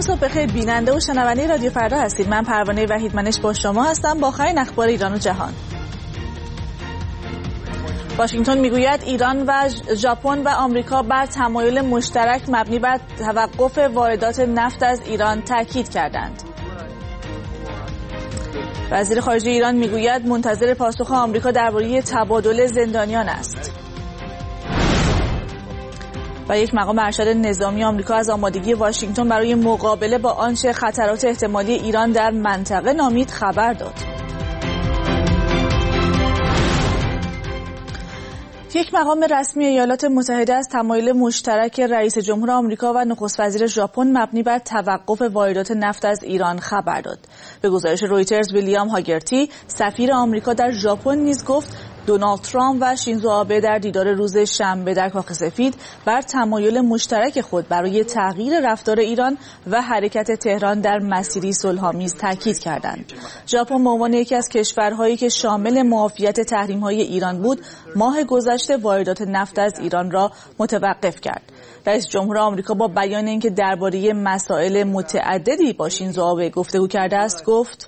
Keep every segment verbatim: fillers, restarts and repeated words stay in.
صبح بخیر بیننده و شنونده رادیو فردا هستید. من پروانه وحیدمنش با شما هستم با آخرین اخبار ایران و جهان. واشنگتن میگوید ایران و ژاپن و آمریکا بر تمایل مشترک مبنی بر توقف واردات نفت از ایران تاکید کردند. وزیر خارجه ایران میگوید منتظر پاسخ آمریکا درباره تبادل زندانیان است. و یک مقام ارشد نظامی آمریکا از آمادگی واشنگتن برای مقابله با آنچه خطرات احتمالی ایران در منطقه نامید خبر داد. یک مقام رسمی ایالات متحده از تمایل مشترک رئیس جمهور آمریکا و نخست وزیر ژاپن مبنی بر توقف واردات نفت از ایران خبر داد. به گزارش رویترز ویلیام هاگرتی سفیر آمریکا در ژاپن نیز گفت دونالد ترامپ و شینزو آبه در دیدار روز شنبه در کاخ سفید بر تمایل مشترک خود برای تغییر رفتار ایران و حرکت تهران در مسیری صلح‌آمیز تاکید کردند. ژاپن به عنوان یکی از کشورهایی که شامل معافیت تحریم‌های ایران بود، ماه گذشته واردات نفت از ایران را متوقف کرد. رئیس جمهور آمریکا با بیان اینکه درباره مسائل متعددی با شینزو آبه گفتگو کرده است، گفت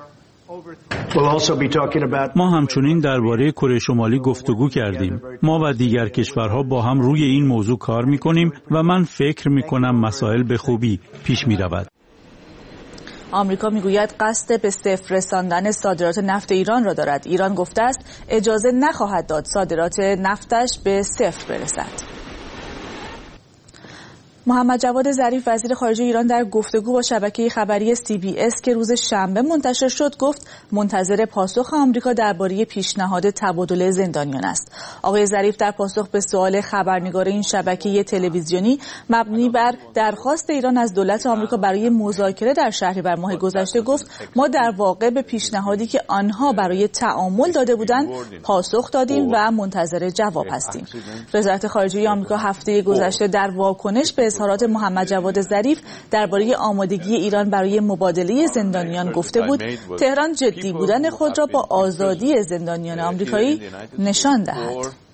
ما همچنین درباره کره شمالی گفتگو کردیم. ما و دیگر کشورها با هم روی این موضوع کار می‌کنیم و من فکر می‌کنم مسائل به خوبی پیش می‌رود. آمریکا میگوید قصد به صفر رساندن صادرات نفت ایران را دارد. ایران گفته است اجازه نخواهد داد صادرات نفتش به صفر برسد. محمد جواد ظریف وزیر خارجه ایران در گفتگو با شبکه خبری سی بی اس که روز شنبه منتشر شد گفت منتظر پاسخ آمریکا درباره پیشنهاد تبادل زندانیان است. آقای ظریف در پاسخ به سوال خبرنگار این شبکه تلویزیونی مبنی بر درخواست ایران از دولت آمریکا برای مذاکره در شهریور ماه گذشته گفت ما در واقع به پیشنهادی که آنها برای تعامل داده بودند پاسخ دادیم و منتظر جواب هستیم. وزارت خارجه آمریکا هفته گذشته در واکنش به اظهارات محمد جواد ظریف درباره آمادگی ایران برای مبادله زندانیان گفته بود تهران جدی بودن خود را با آزادی زندانیان آمریکایی نشان دهد.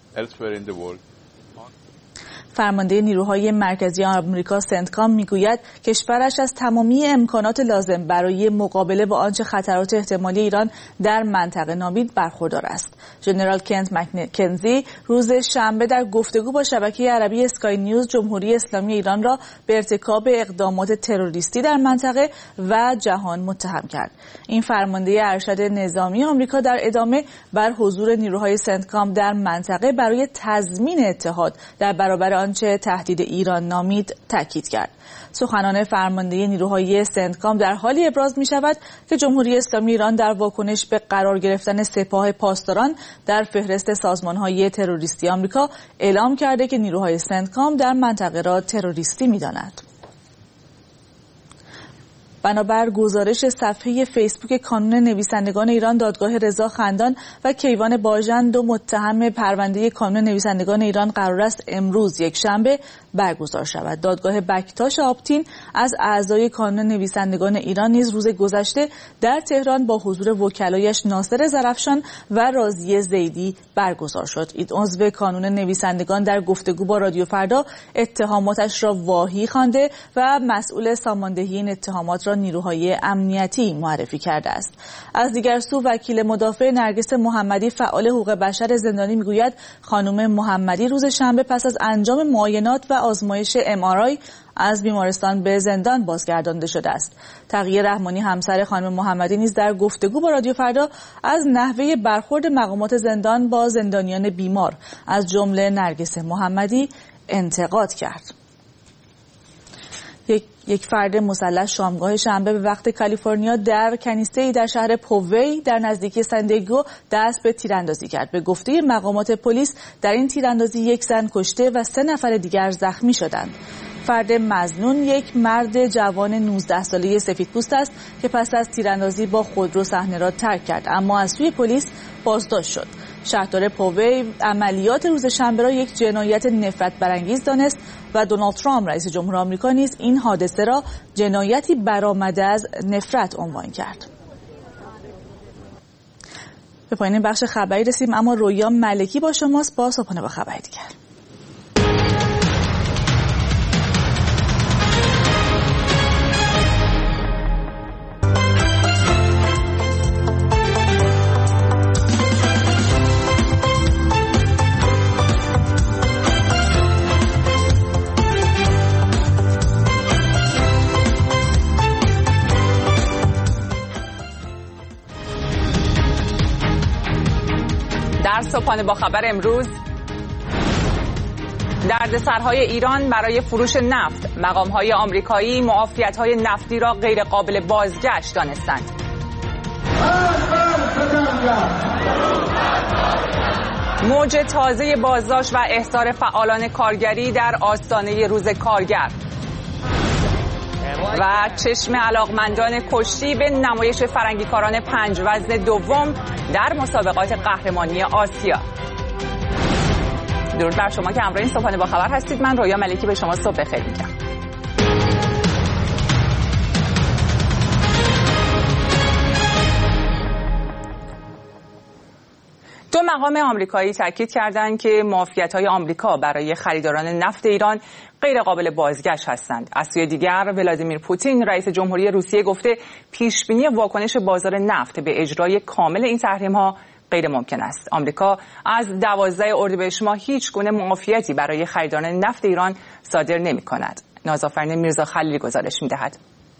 فرمانده نیروهای مرکزی آمریکا سنتکام میگوید کشورش از تمامی امکانات لازم برای مقابله با آنچه خطرات احتمالی ایران در منطقه نامید برخوردار است. ژنرال کنت مکنزی روز شنبه در گفتگو با شبکه عربی اسکای نیوز جمهوری اسلامی ایران را به ارتکاب اقدامات تروریستی در منطقه و جهان متهم کرد. این فرمانده ارشد نظامی آمریکا در ادامه بر حضور نیروهای سنتکام در منطقه برای تضمین اتحاد در برابر آنچه تهدید ایران نامید تاکید کرد. سخنان فرمانده نیروهای سنتکام در حالی ابراز می شود که جمهوری اسلامی ایران در واکنش به قرار گرفتن سپاه پاسداران در فهرست سازمانهای تروریستی آمریکا اعلام کرده که نیروهای سنتکام در منطقه را تروریستی می داند. بنابر گزارش صفحه فیسبوک کانون نویسندگان ایران دادگاه رضا خندان و کیوان باژن دو متهم پرونده کانون نویسندگان ایران قرار است امروز یک شنبه برگزار شود. دادگاه بکتاش آبتین از اعضای کانون نویسندگان ایران نیز روز گذشته در تهران با حضور وکلایش ناصر زرفشان و راضیه زیدی برگزار شد. این عضو کانون نویسندگان در گفتگو با رادیو فردا اتهاماتش را واهی خوانده و مسئول ساماندهی این اتهامات را نیروهای امنیتی معرفی کرده است. از دیگر سو وکیل مدافع نرگس محمدی فعال حقوق بشر زندانی میگوید خانم محمدی روز شنبه پس از انجام معاینات و آزمایش ام آر آی از بیمارستان به زندان بازگردانده شده است. تقیه رحمانی همسر خانم محمدی نیز در گفتگو با رادیو فردا از نحوه برخورد مقامات زندان با زندانیان بیمار از جمله نرگس محمدی انتقاد کرد. یک یک فرد مسلح شامگاه شنبه به وقت کالیفرنیا در کنیسه‌ای در شهر پووی در نزدیکی سندیگو دست به تیراندازی کرد. به گفته مقامات پلیس در این تیراندازی یک زن کشته و سه نفر دیگر زخمی شدند. فرد مظنون یک مرد جوان نوزده ساله سفیدپوست است که پس از تیراندازی با خودرو صحنه را ترک کرد اما از سوی پلیس بازداشت شد. شهردار پووی عملیات روز شنبه را یک جنایت نفرت برانگیز دانست و دونالد ترامپ رئیس جمهور آمریکا نیز این حادثه را جنایتی برآمده از نفرت عنوان کرد. به پایان بخش خبری رسیم اما رویا ملکی با شماست با صبحانه با خبری دیگر. در صبحانه با خبر امروز، دردسرهای ایران برای فروش نفت، مقام‌های آمریکایی معافیت‌های نفتی را غیر قابل بازگشت دانستند. موج تازه بازداشت و احضار فعالان کارگری در آستانه روز کارگر و چشم علاقمندان کشتی به نمایش فرنگیکاران پنج وزن دوم در مسابقات قهرمانی آسیا. درود بر شما که همراه این صبحانه با خبر هستید. من رویا ملکی به شما صبح بخیر میگم. دو مقام آمریکایی تاکید کردند که معافیت‌های آمریکا برای خریداران نفت ایران غیر قابل بازگشت هستند. از سوی دیگر ولادیمیر پوتین رئیس جمهوری روسیه گفته پیشبینی واکنش بازار نفت به اجرای کامل این تحریم‌ها غیر ممکن است. آمریکا از دوازده اردیبهشت ماه هیچ گونه معافیتی برای خریداران نفت ایران صادر نمی‌کند. نازآفرین میرزا خلیلی گزارش می‌دهد.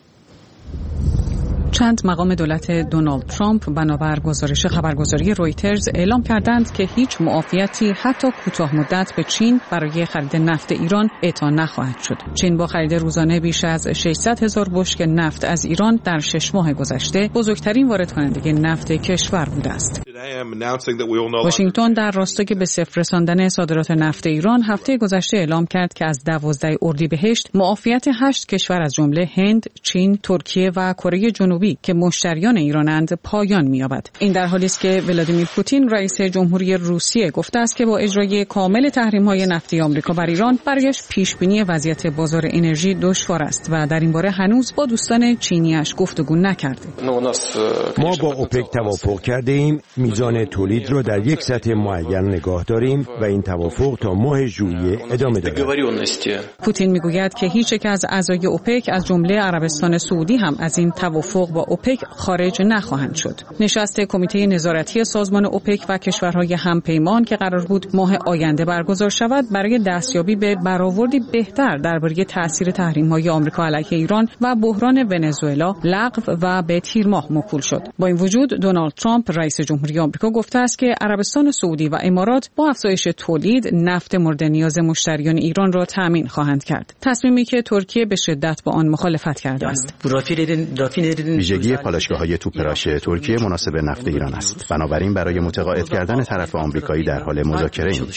چند مقام دولت دونالد ترامپ بنابر گزارش خبرگزاری رویترز اعلام کردند که هیچ معافیتی حتی کوتاه مدت به چین برای خرید نفت ایران اعطا نخواهد شد. چین با خرید روزانه بیش از ششصد هزار بشکه نفت از ایران در شش ماه گذشته بزرگترین وارد کننده نفت کشور بوده است. واشنگتن در راستای به صفر رساندن صادرات نفت ایران هفته گذشته اعلام کرد که از دوازده اردیبهشت معافیت هشت کشور از جمله هند، چین، ترکیه و کره جنوبی که مشتریان ایرانند پایان می‌یابد. این در حالی است که ولادیمیر پوتین رئیس جمهوری روسیه گفته است که با اجرای کامل تحریم‌های نفتی آمریکا بر ایران برایش پیش‌بینی وضعیت بازار انرژی دشوار است و در این باره هنوز با دوستان چینی‌اش گفتگو نکرده. ما با اوپک توافق کرده ایم میزان تولید را در یک سطح معین نگاه داریم و این توافق تا ماه ژوئیه ادامه دارد. پوتین میگوید که هیچ یک از اعضای اوپک از جمله عربستان سعودی هم از این توافق با اوپک خارج نخواهند شد. نشست کمیته نظارتی سازمان اوپک و کشورهای همپیمان که قرار بود ماه آینده برگزار شود برای دستیابی به برآوردی بهتر درباره تاثیر تحریم‌های آمریکا علیه ایران و بحران ونزوئلا لغو و به تیر ماه موکول شد. با این وجود دونالد ترامپ رئیس جمهوری آمریکا گفته است که عربستان سعودی و امارات با افزایش تولید نفت مورد نیاز مشتریان ایران را تامین خواهند کرد. تصمیمی که ترکیه به شدت با آن مخالفت کرده است. ویژگی پالایشگاه‌های توپراش ترکیه مناسب نفت ایران است. بنابراین برای متقاعد کردن طرف آمریکایی در حال مذاکره ایم.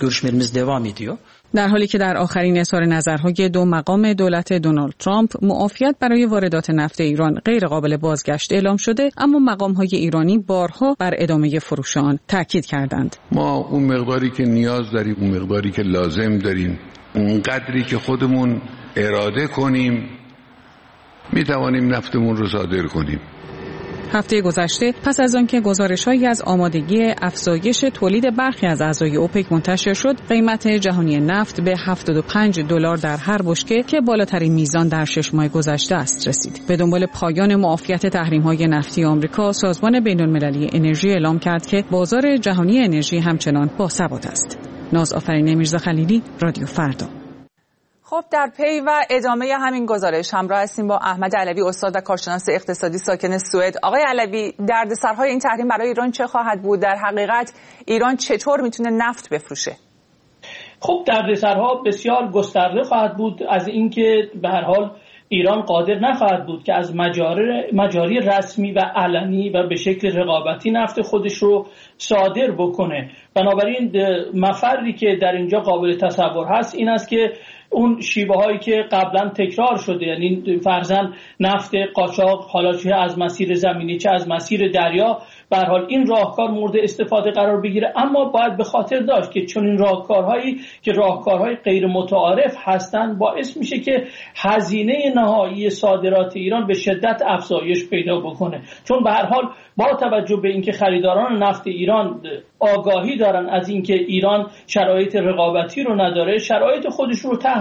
در حالی که در آخرین اظهار نظرهای دو مقام دولت دونالد ترامپ معافیت برای واردات نفت ایران غیر قابل بازگشت اعلام شده، اما مقام‌های ایرانی بارها بر ادامه فروش آن تاکید کردند. ما اون مقداری که نیاز داریم، اون مقداری که لازم داریم، اون قدری که خودمون اراده کنیم می توانیم نفتمون رو صادر کنیم. هفته گذشته پس از آنکه گزارش‌هایی از آمادگی افزایش تولید برخی از اعضای اوپک منتشر شد، قیمت جهانی نفت به هفتاد و پنج دلار در هر بشکه که بالاترین میزان در شش ماه گذشته است رسید. به دنبال پایان معافیت تحریم‌های نفتی آمریکا، سازمان بین‌المللی انرژی اعلام کرد که بازار جهانی انرژی همچنان باثبات است. نازآفرین میرزا خلیلی، رادیو فردا. خب در پی و ادامه همین گزارش همراه هستیم با احمد علوی، استاد و کارشناس اقتصادی ساکن سوئد. آقای علوی، دردسرهای این تحریم برای ایران چه خواهد بود؟ در حقیقت ایران چطور میتونه نفت بفروشه؟ خب دردسرها بسیار گسترده خواهد بود، از اینکه به هر حال ایران قادر نخواهد بود که از مجاری, مجاری رسمی و علنی و به شکل رقابتی نفت خودش رو صادر بکنه. بنابراین مفری که در اینجا قابل تصور هست این است که اون شیوه هایی که قبلا تکرار شده، یعنی فرضاً نفت قاچاق حالا چه از مسیر زمینی چه از مسیر دریا، به هر حال این راهکار مورد استفاده قرار بگیره. اما باید به خاطر داشت که چون این راهکارهایی که راهکارهای غیر متعارف هستند باعث میشه که هزینه نهایی صادرات ایران به شدت افزایش پیدا بکنه، چون به هر حال با توجه به اینکه خریداران نفت ایران آگاهی دارن از اینکه ایران شرایط رقابتی رو نداره، شرایط خودش رو ته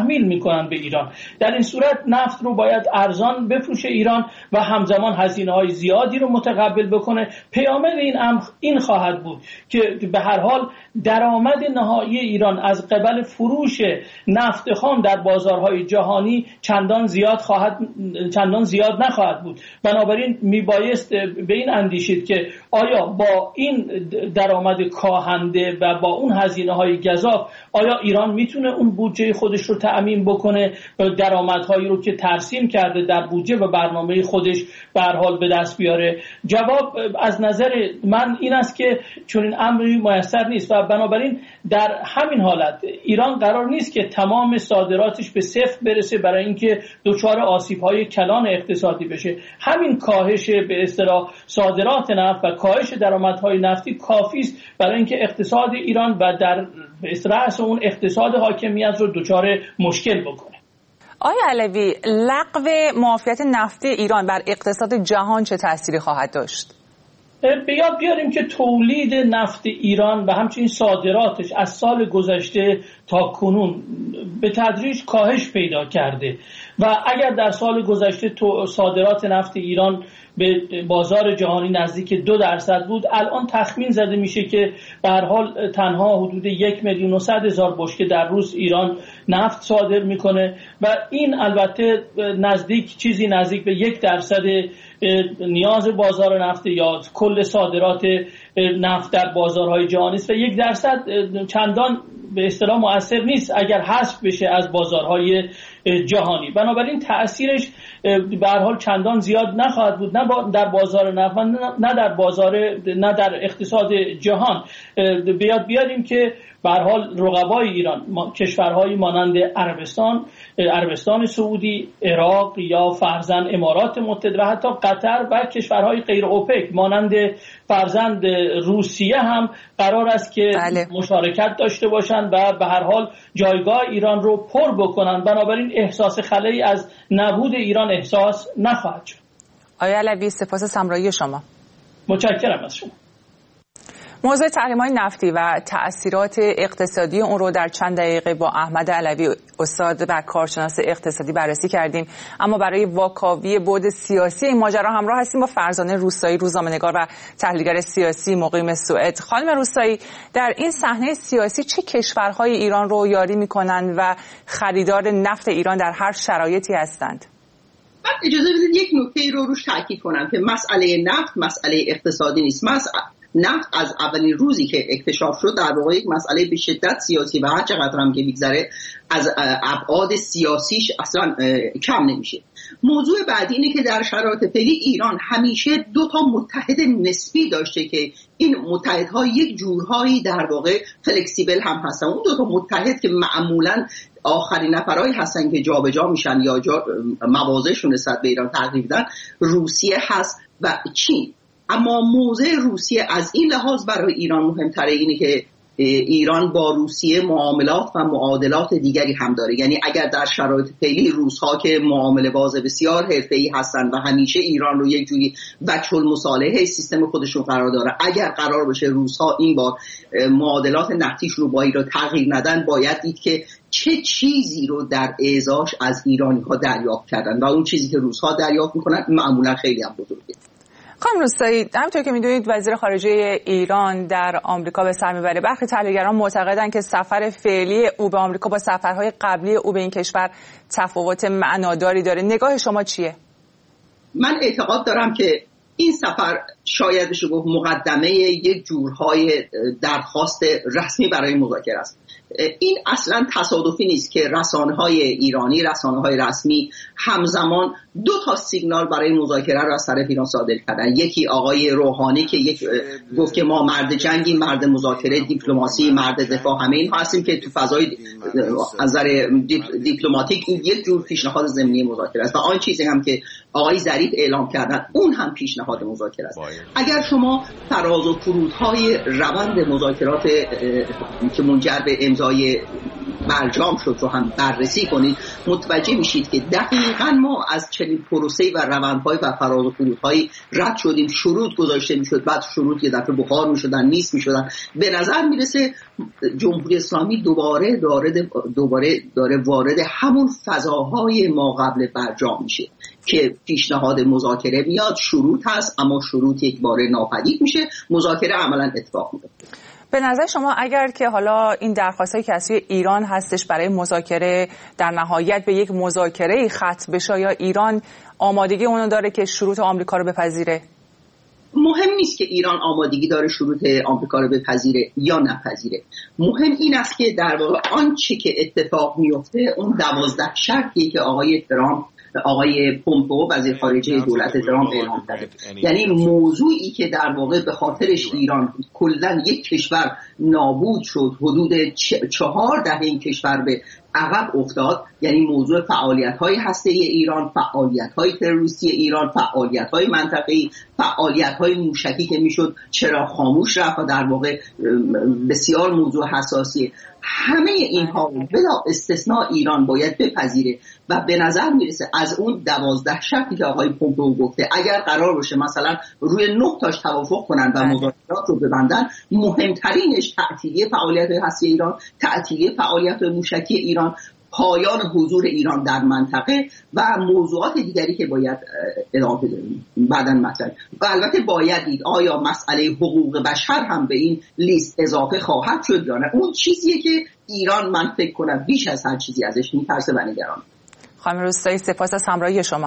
تحمیل میکنن به ایران. در این صورت نفت رو باید ارزان بفروشه ایران و همزمان هزینه‌های زیادی رو متقبل بکنه. پیامد این امر این خواهد بود که به هر حال درآمد نهایی ایران از قبل فروش نفت خام در بازارهای جهانی چندان زیاد خواهد چندان زیاد نخواهد بود. بنابراین میبایست به این اندیشید که آیا با این درآمد کاهنده و با اون هزینه‌های گزاف آیا ایران میتونه اون بودجه خودش رو تأمین بکنه و درآمدهایی رو که ترسیم کرده در بودجه و برنامه خودش به هر حال به دست بیاره؟ جواب از نظر من این است که چون این امری میسر نیست و بنابراین در همین حالت ایران قرار نیست که تمام صادراتش به صفر برسه برای اینکه دچار آسیب‌های کلان اقتصادی بشه. همین کاهش به اصطلاح صادرات نفت و کاهش درآمدهای نفتی کافی است برای اینکه اقتصاد ایران و در رأس اون اقتصاد حاکمیت رو دچار مشکل بکنه. آقای علوی، لغو معافیت نفتی ایران بر اقتصاد جهان چه تأثیری خواهد داشت؟ به یاد بیاریم که تولید نفت ایران و همچنین صادراتش از سال گذشته تا کنون به تدریج کاهش پیدا کرده و اگر در سال گذشته صادرات نفت ایران به بازار جهانی نزدیک دو درصد بود، الان تخمین زده میشه که به هر حال تنها حدود یک میلیون و صد هزار بشکه در روز ایران نفت صادر میکنه و این البته نزدیک چیزی نزدیک به یک درصد نیاز بازار نفت یا کل صادرات نفت در بازارهای جهانی است و یک درصد چندان به اصطلاح مؤثر نیست اگر حذف بشه از بازارهای جهانی. بنابراین تأثیرش به هر حال چندان زیاد نخواهد بود، نه در بازار نفت نه در بازار نه در اقتصاد جهان. به یاد بیاریم که به هر حال رقبای ایران کشورهایی مانند عربستان، عربستان سعودی، عراق یا فرزند امارات متحده و حتی قطر و کشورهای غیر اوپک مانند فرزند روسیه هم قرار است که بله. مشارکت داشته باشند و به هر حال جایگاه ایران رو پر بکنند. بنابراین احساس خلایی از نبود ایران احساس نخواهد شد. آقای علوی، سپاس سمرایی شما. متشکرم از شما. موضوع تحریم‌های نفتی و تأثیرات اقتصادی اون رو در چند دقیقه با احمد علوی استاد و کارشناس اقتصادی بررسی کردیم، اما برای واکاوی بعد سیاسی این ماجرا همراه هستیم با فرزانه روستایی، روزنامه‌نگار و تحلیلگر سیاسی مقیم سوئد. خانم روستایی، در این صحنه سیاسی چه کشورهای ایران رو یاری می‌کنند و خریدار نفت ایران در هر شرایطی هستند؟ من اجازه بدید یک نکته رو روش تاکید کنم که مسئله نفت مسئله اقتصادی نیست. مسئله نفت از اولین روزی که اکتشاف شد در واقع یک مسئله به شدت سیاسی و هر چقدر هم که بگذره از ابعاد سیاسیش اصلا کم نمیشه. موضوع بعدی اینه که در شرایط فعلی ایران همیشه دو تا متحد نسبی داشته که این متحدها یک جورهایی در واقع فلکسیبل هم هستن. اون دو تا متحد که معمولاً آخرین نفرایی هستن که جابجا میشن یا جا مواضعشون نسبت به ایران تغییر میدن، روسیه هست و چین. اما موضع روسیه از این لحاظ برای ایران مهمتره اینه که ایران با روسیه معاملات و معادلات دیگری هم داره. یعنی اگر در شرایط فعلی روس‌ها که معامله باز بسیار حرفه‌ای هستن و همیشه ایران رو یک جوری وجه المصالحه سیستم خودشون قرار داره، اگر قرار بشه روس‌ها این بار معادلات نفتیش رو با ایران تغییر ندن، باید دید که چه چیزی رو در اعزاش از ایرانی‌ها دریافت کردن و اون چیزی که روس‌ها دریافت می‌کنن معمولا خیلی هم بزرگه. خانم روستایی، همونطور که میدونید وزیر خارجه ایران در آمریکا به سر میبره. برخی تحلیلگران معتقدند که سفر فعلی او به آمریکا با سفرهای قبلی او به این کشور تفاوت معناداری داره. نگاه شما چیه؟ من اعتقاد دارم که این سفر شاید بشه گفت مقدمه یک جورهای درخواست رسمی برای مذاکره است. این اصلا تصادفی نیست که رسانه‌های ایرانی، رسانه‌های رسمی همزمان دو تا سیگنال برای مذاکره را از طرف ایران صادر کردن. یکی آقای روحانی که یک گفت که ما مرد جنگی، مرد مذاکره، دیپلماسی، مرد دفاع، همه اینها هستیم که تو فضای از نظر دیپلماتیک یک جور پیشنهاد ضمنی مذاکره است و آن چیزی هم که آقای ظریف اعلام کردن اون هم پیشنهاد مذاکره است. اگر شما فراز و فرودهای روند مذاکرات که منجر به امضای برجام شد رو هم بررسی کنید، متوجه میشید که دقیقاً ما از چنین پروسه‌ای و روندهای و فراز و فرودهای رد شدیم. شروط گذاشته میشد، بعد شروط یه دفعه بخار میشدن، نیست میشدن. به نظر میرسه جمهوری اسلامی دوباره داره دوباره داره وارد همون فضاهای ما قبل برجام میشه که پیشنهاد مذاکره میاد، شروط هست اما شروط یک باره ناپدید میشه، مذاکره عملا اتفاق میفته. به نظر شما اگر که حالا این درخواست‌های که از ایران هستش برای مذاکره در نهایت به یک مذاکره ختم بشه، یا ایران آمادگی اونو داره که شروط آمریکا رو بپذیره؟ مهم نیست که ایران آمادگی داره شروط آمریکا رو بپذیره یا نپذیره. مهم این است که در واقع آنچه که اتفاق میفته، اون دوازده شرطی که آقای ترامپ آقای پومپئو وزیر خارجه دولت ترامپ اعلام کرده، یعنی موضوعی که در واقع به خاطرش ایران کلا یک کشور نابود شد، حدود چهار دهه این کشور به عقب افتاد، یعنی موضوع فعالیت‌های هسته‌ای ایران، فعالیت‌های تروریستی ایران، فعالیت‌های منطقه‌ای، فعالیت‌های موشکی که میشد چرا خاموش رفت و در واقع بسیار موضوع حساسیه. همه اینها بلا استثناء ایران باید بپذیره و به نظر میرسه از اون دوازده شرطی که آقای پومپئو گفته اگر قرار باشه مثلا روی نه تاش توافق کنن و مذاکرات رو ببندن، مهمترینش تعطیلی فعالیت‌های هسته‌ای ایران، تعطیلی فعالیت‌های موشکی ایران، پایان حضور ایران در منطقه و موضوعات دیگری که باید اضافه داریم بعداً مطرح. و البته باید دید آیا مسئله حقوق بشر هم به این لیست اضافه خواهد شد یا نه. اون چیزیه که ایران من فکر کنم بیش از هر چیزی ازش میترسه و نگران. خانم روستایی سپاس از همراهی شما.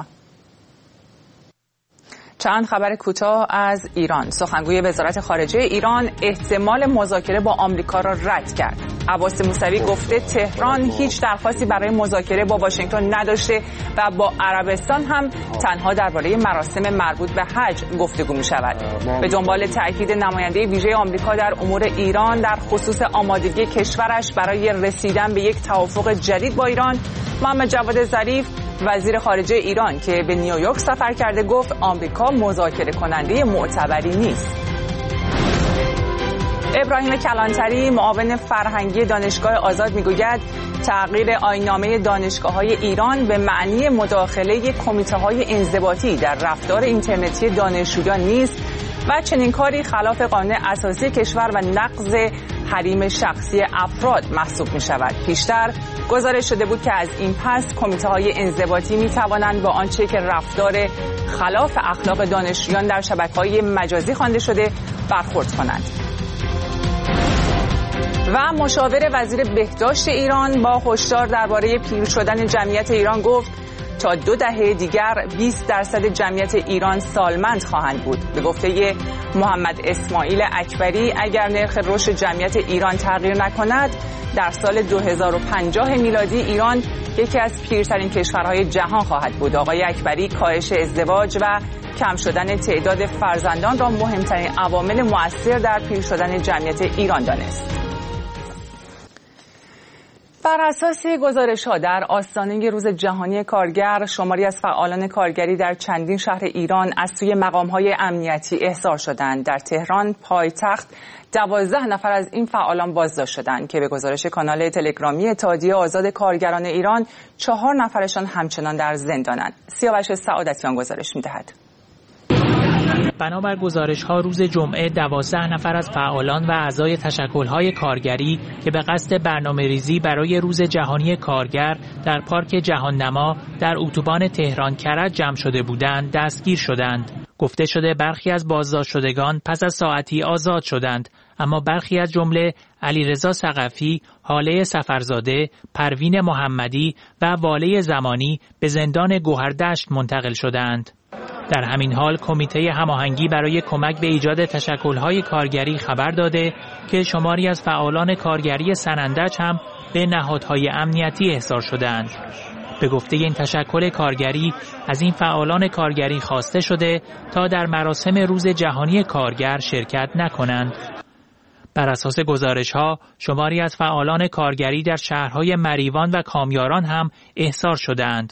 چند خبر کوتاه از ایران. سخنگوی وزارت خارجه ایران احتمال مذاکره با آمریکا را رد کرد. عباس موسوی گفته تهران هیچ درخواستی برای مذاکره با واشنگتن نداشته و با عربستان هم تنها درباره مراسم مربوط به حج گفتگو می شود. به دنبال تأکید نماینده ویژه آمریکا در امور ایران در خصوص آمادگی کشورش برای رسیدن به یک توافق جدید با ایران، محمد جواد ظریف وزیر خارجه ایران که به نیویورک سفر کرده گفت آمریکا مذاکره کننده معتبری نیست. ابراهیم کلانتری معاون فرهنگی دانشگاه آزاد میگوید تغییر آیین‌نامه دانشگاه‌های ایران به معنی مداخله کمیته‌های انضباطی در رفتار اینترنتی دانشجویان نیست و چنین کاری خلاف قانون اساسی کشور و نقض حریم شخصی افراد محسوب می شود. پیشتر گزارش شده بود که از این پس کمیته‌های انضباطی می توانند با آنچه که رفتار خلاف اخلاق دانشجویان در شبکه‌های مجازی خوانده شده برخورد کنند. و مشاور وزیر بهداشت ایران با هشدار درباره پیر شدن جمعیت ایران گفت تا دو دهه دیگر بیست درصد جمعیت ایران سالمند خواهند بود. به گفته محمد اسماعیل اکبری اگر نرخ رشد جمعیت ایران تغییر نکند در سال دو هزار و پنجاه میلادی ایران یکی از پیرترین کشورهای جهان خواهد بود. آقای اکبری کاهش ازدواج و کم شدن تعداد فرزندان را مهمترین عوامل مؤثر در پیر شدن جمعیت ایران دانست. بر اساس گزارش‌ها در آستانه روز جهانی کارگر، شماری از فعالان کارگری در چندین شهر ایران از سوی مقام‌های امنیتی احضار شدند. در تهران پایتخت دوازده نفر از این فعالان بازداشت شدند که به گزارش کانال تلگرامی اتحادیه آزاد کارگران ایران چهار نفرشان همچنان در زندانند. سیاوش سعادتیان گزارش می‌دهد. بنابر گزارش‌ها روز جمعه دوازده نفر از فعالان و اعضای تشکل‌های کارگری که به قصد برنامه‌ریزی برای روز جهانی کارگر در پارک جهان‌نما در اتوبان تهران کرج جمع شده بودند دستگیر شدند. گفته شده برخی از بازداشت شدگان پس از ساعتی آزاد شدند، اما برخی از جمله علیرضا ثقفی، هاله سفرزاده، پروین محمدی و واله زمانی به زندان گوهردشت منتقل شدند. در همین حال کمیته هماهنگی برای کمک به ایجاد تشکل‌های کارگری خبر داده که شماری از فعالان کارگری سنندج هم به نهادهای امنیتی احضار شدند. به گفته این تشکل کارگری از این فعالان کارگری خواسته شده تا در مراسم روز جهانی کارگر شرکت نکنند. بر اساس گزارش‌ها شماری از فعالان کارگری در شهرهای مریوان و کامیاران هم احضار شدند.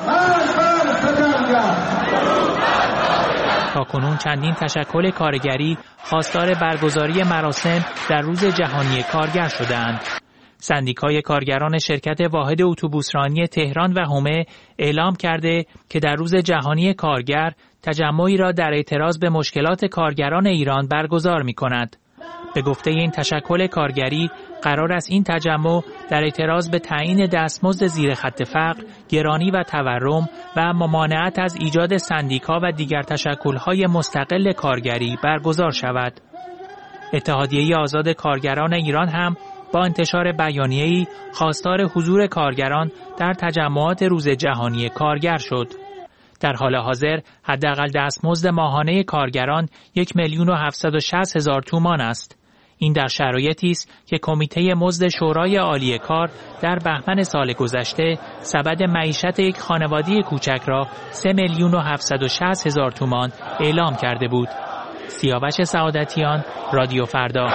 تاکنون چندین تشکل کارگری خواستار برگزاری مراسم در روز جهانی کارگر شدند. سندیکای کارگران شرکت واحد اتوبوسرانی تهران و حومه اعلام کرده که در روز جهانی کارگر تجمعی را در اعتراض به مشکلات کارگران ایران برگزار می‌کند. به گفته این تشکل کارگری قرار است این تجمع در اعتراض به تعیین دستمزد زیر خط فقر، گرانی و تورم و ممانعت از ایجاد سندیکا و دیگر تشکل‌های مستقل کارگری برگزار شود. اتحادیه آزاد کارگران ایران هم با انتشار بیانیه‌ای خواستار حضور کارگران در تجمعات روز جهانی کارگر شد. در حال حاضر حداقل دستمزد ماهانه کارگران یک میلیون و هفتصد و شصت هزار تومان است. این در شرایطی است که کمیته مزد شورای عالی کار در بهمن سال گذشته سبد معیشت یک خانواده کوچک را سه میلیون و هفتصد و شصت هزار تومان اعلام کرده بود. سیاوش سعادتیان، رادیو فردا.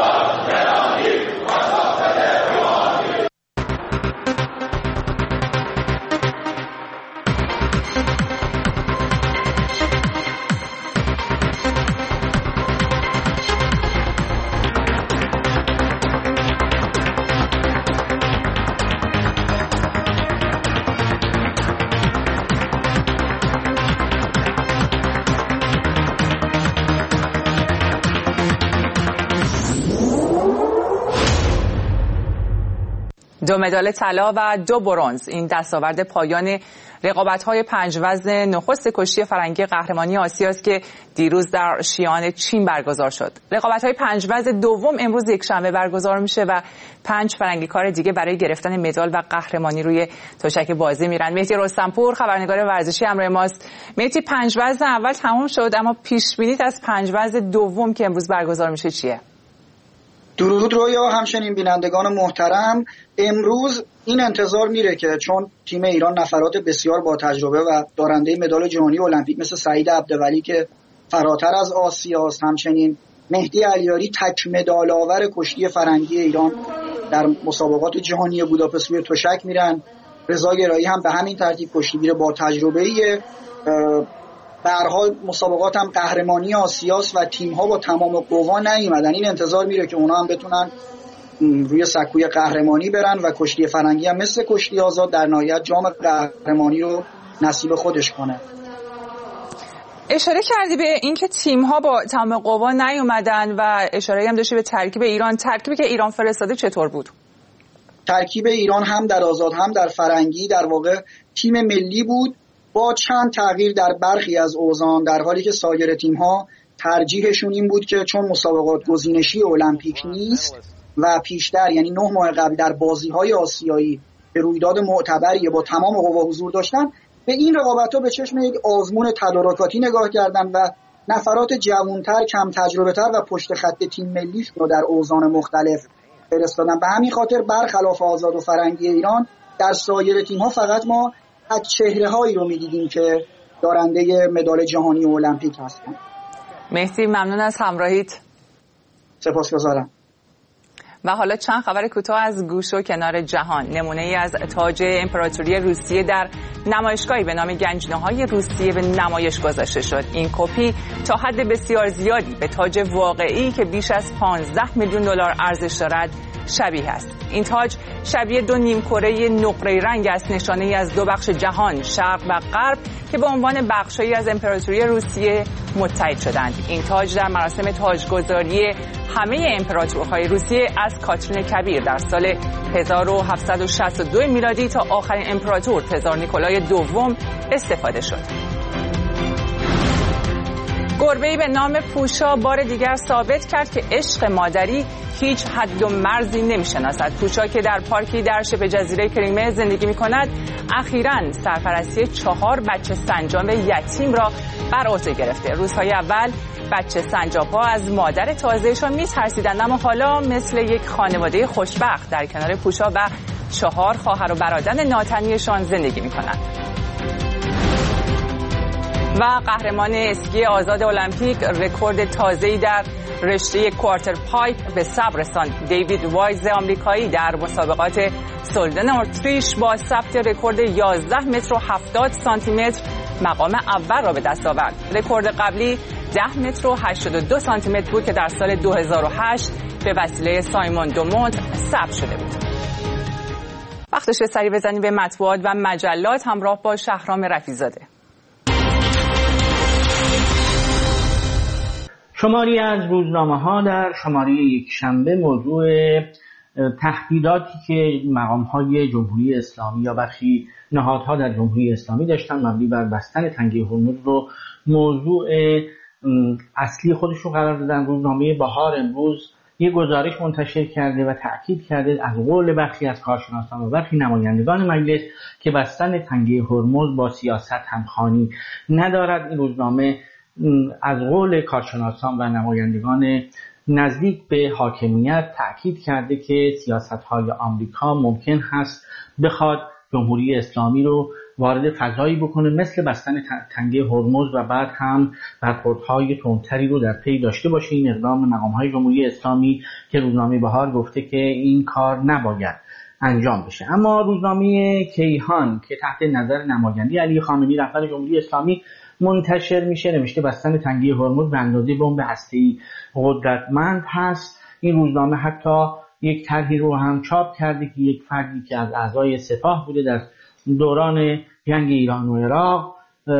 دو مدال طلا و دو برنز، این دستاورد پایان رقابت‌های پنج وزن نخست کشتی فرنگی قهرمانی آسیا است که دیروز در شیان چین برگزار شد. رقابت‌های پنج وزن دوم امروز یکشنبه برگزار میشه و پنج فرنگی‌کار دیگه برای گرفتن مدال و قهرمانی روی تشک بازی میرن. مهدی رستمپور خبرنگار ورزشی همراه ماست. مهدی، پنج وزن اول تمام شد، اما پیش بینیت از پنج وزن دوم که امروز برگزار میشه چیه؟ درود رویا، همچنین بینندگان محترم. امروز این انتظار میره که چون تیم ایران نفرات بسیار با تجربه و دارنده مدال جهانی المپیک مثل سعید عبدولی که فراتر از آسیاست، همچنین مهدی علیاری تک مدال آور کشتی فرنگی ایران در مسابقات جهانی بوداپست روی تشک میرن. رضا گرایی هم به همین ترتیب کشتیگیر با تجربه‌ای. به هر حال مسابقات هم قهرمانی آسیاست و تیم‌ها با تمام قوا نیومدن. این انتظار میره که اونا هم بتونن روی سکوی قهرمانی برن و کشتی فرنگی هم مثل کشتی آزاد در نهایت جام قهرمانی رو نصیب خودش کنه. اشاره کردی به اینکه تیم‌ها با تمام قوا نیومدن و اشاره هم داشتی به ترکیب ایران. ترکیبی که ایران فرستاده چطور بود؟ ترکیب ایران هم در آزاد هم در فرنگی در واقع تیم ملی بود با چند تغییر در برخی از اوزان، در حالی که سایر تیم‌ها ترجیحشون این بود که چون مسابقات گزینشی المپیک نیست و پیشتر یعنی نه ماه قبل در بازی‌های آسیایی به رویداد معتبری با تمام قوا حضور داشتن، به این رقابت‌ها به چشم یک آزمون تدارکاتی نگاه کردن و نفرات جوان‌تر، کم تجربه‌تر و پشت خط تیم ملیش رو در اوزان مختلف فرستادن. به همین خاطر برخلاف آزاد و فرنگی ایران در سایر تیم‌ها فقط ما از چهره‌هایی رو می‌دیدیم که دارنده مدال جهانی المپیک هستن. مهدی، ممنون از همراهیت. سپاسگزارم. و حالا چند خبر کوتاه از گوش و کنار جهان. نمونه‌ای از تاج امپراتوری روسیه در نمایشگاهی به نام گنجینه‌های روسیه به نمایش گذاشته شد. این کپی تا حد بسیار زیادی به تاج واقعی که بیش از پانزده میلیون دلار ارزش دارد شبیه است. این تاج شبیه دو نیمکره نقره رنگ است، نشانه‌ای از دو بخش جهان، شرق و غرب، که به عنوان بخشی از امپراتوری روسیه متحد شدند. این تاج در مراسم تاجگذاری همه امپراتورهای روسیه از کاترین کبیر در سال هزار و هفتصد و شصت و دو میلادی تا آخرین امپراتور تزار نیکولای دوم استفاده شد. گربه‌ای به نام پوشا بار دیگر ثابت کرد که عشق مادری هیچ حد و مرزی نمی‌شناسد. پوشا که در پارکی در شبه جزیره کریمه زندگی می‌کند، اخیراً سرپرستی چهار بچه سنجاب یتیم را بر عهده گرفته. روزهای اول بچه سنجاب‌ها از مادر تازه‌شان می‌ترسیدند، اما حالا مثل یک خانواده خوشبخت در کنار پوشا و چهار خواهر و برادر ناتنیشان زندگی می‌کنند. و قهرمان اسکی آزاد المپیک رکورد تازه‌ای در رشته کوارتر پایپ به ثبت رساند. دیوید وایز آمریکایی در مسابقات سولدن اتریش با ثبت رکورد یازده متر و هفتاد سانتی متر مقام اول را به دست آورد. رکورد قبلی ده متر و هشتاد و دو سانتی متر بود که در سال دو هزار و هشت به وسیله سایمون دومونت ثبت شده بود. وقتش سری بزنیم به مطبوعات و مجلات همراه با شهرام رفیع‌زاده. شماری از روزنامه‌ها در شماره یک شنبه موضوع تهدیداتی که مقام‌های جمهوری اسلامی یا برخی نهادها در جمهوری اسلامی داشتن مبنی بر بستن تنگه هرمز رو موضوع اصلی خودش رو قرار دادن. روزنامه بهار امروز یک گزارش منتشر کرده و تأکید کرده از قول برخی از کارشناسان و برخی نمایندگان مجلس که بستن تنگه هرمز با سیاست همخوانی ندارد. این روزنامه از قول کارشناسان و نمایندگان نزدیک به حاکمیت تأکید کرده که سیاست‌های آمریکا ممکن هست بخواد جمهوری اسلامی رو وارد فضایی بکنه مثل بستن تنگه هرمز و بعد هم برخوردهای تندتری رو در پی داشته باشه. این اقدام مقام‌های جمهوری اسلامی که روزنامه بهار گفته که این کار نباید انجام بشه. اما روزنامه کیهان که تحت نظر نماینده علی خامنه‌ای رهبر جمهوری اسلامی منتشر میشه نوشته بستن تنگه هرمز به اندازه بمب هسته‌ای قدرتمند هست. این روزنامه حتی یک طرحی رو هم چاپ کرده که یک فردی که از اعضای سپاه بوده در دوران جنگ ایران و عراق،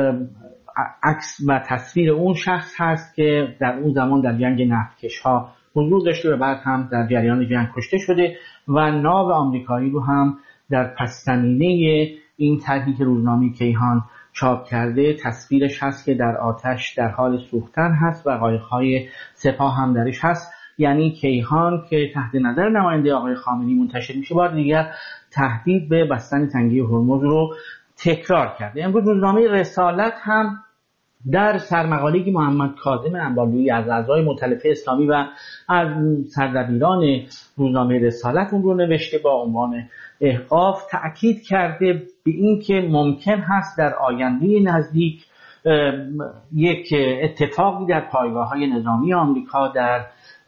عکس و تصویر اون شخص هست که در اون زمان در جنگ نفتکش‌ها حضور داشته و بعد هم در جریان جنگ کشته شده و ناو آمریکایی رو هم در پس زمینه این طرحی که روزنامه کیهان چاپ کرده تصویرش هست که در آتش در حال سوختن هست و قایق‌های سپاه هم درش هست. یعنی کیهان که تحت نظر نماینده آقای خامنه‌ای منتشر میشه بار دیگر تهدید به بستن تنگه هرمز رو تکرار کرده. امروز روزنامه رسالت هم در سرمقاله‌ای محمد کاظم انبارلویی از اعضای مؤتلفه اسلامی و از سردبیران روزنامه رسالت اون رو نوشته با عنوان احقاف تأکید کرده به این که ممکن هست در آینده نزدیک یک اتفاقی در پایگاه‌های نظامی آمریکا در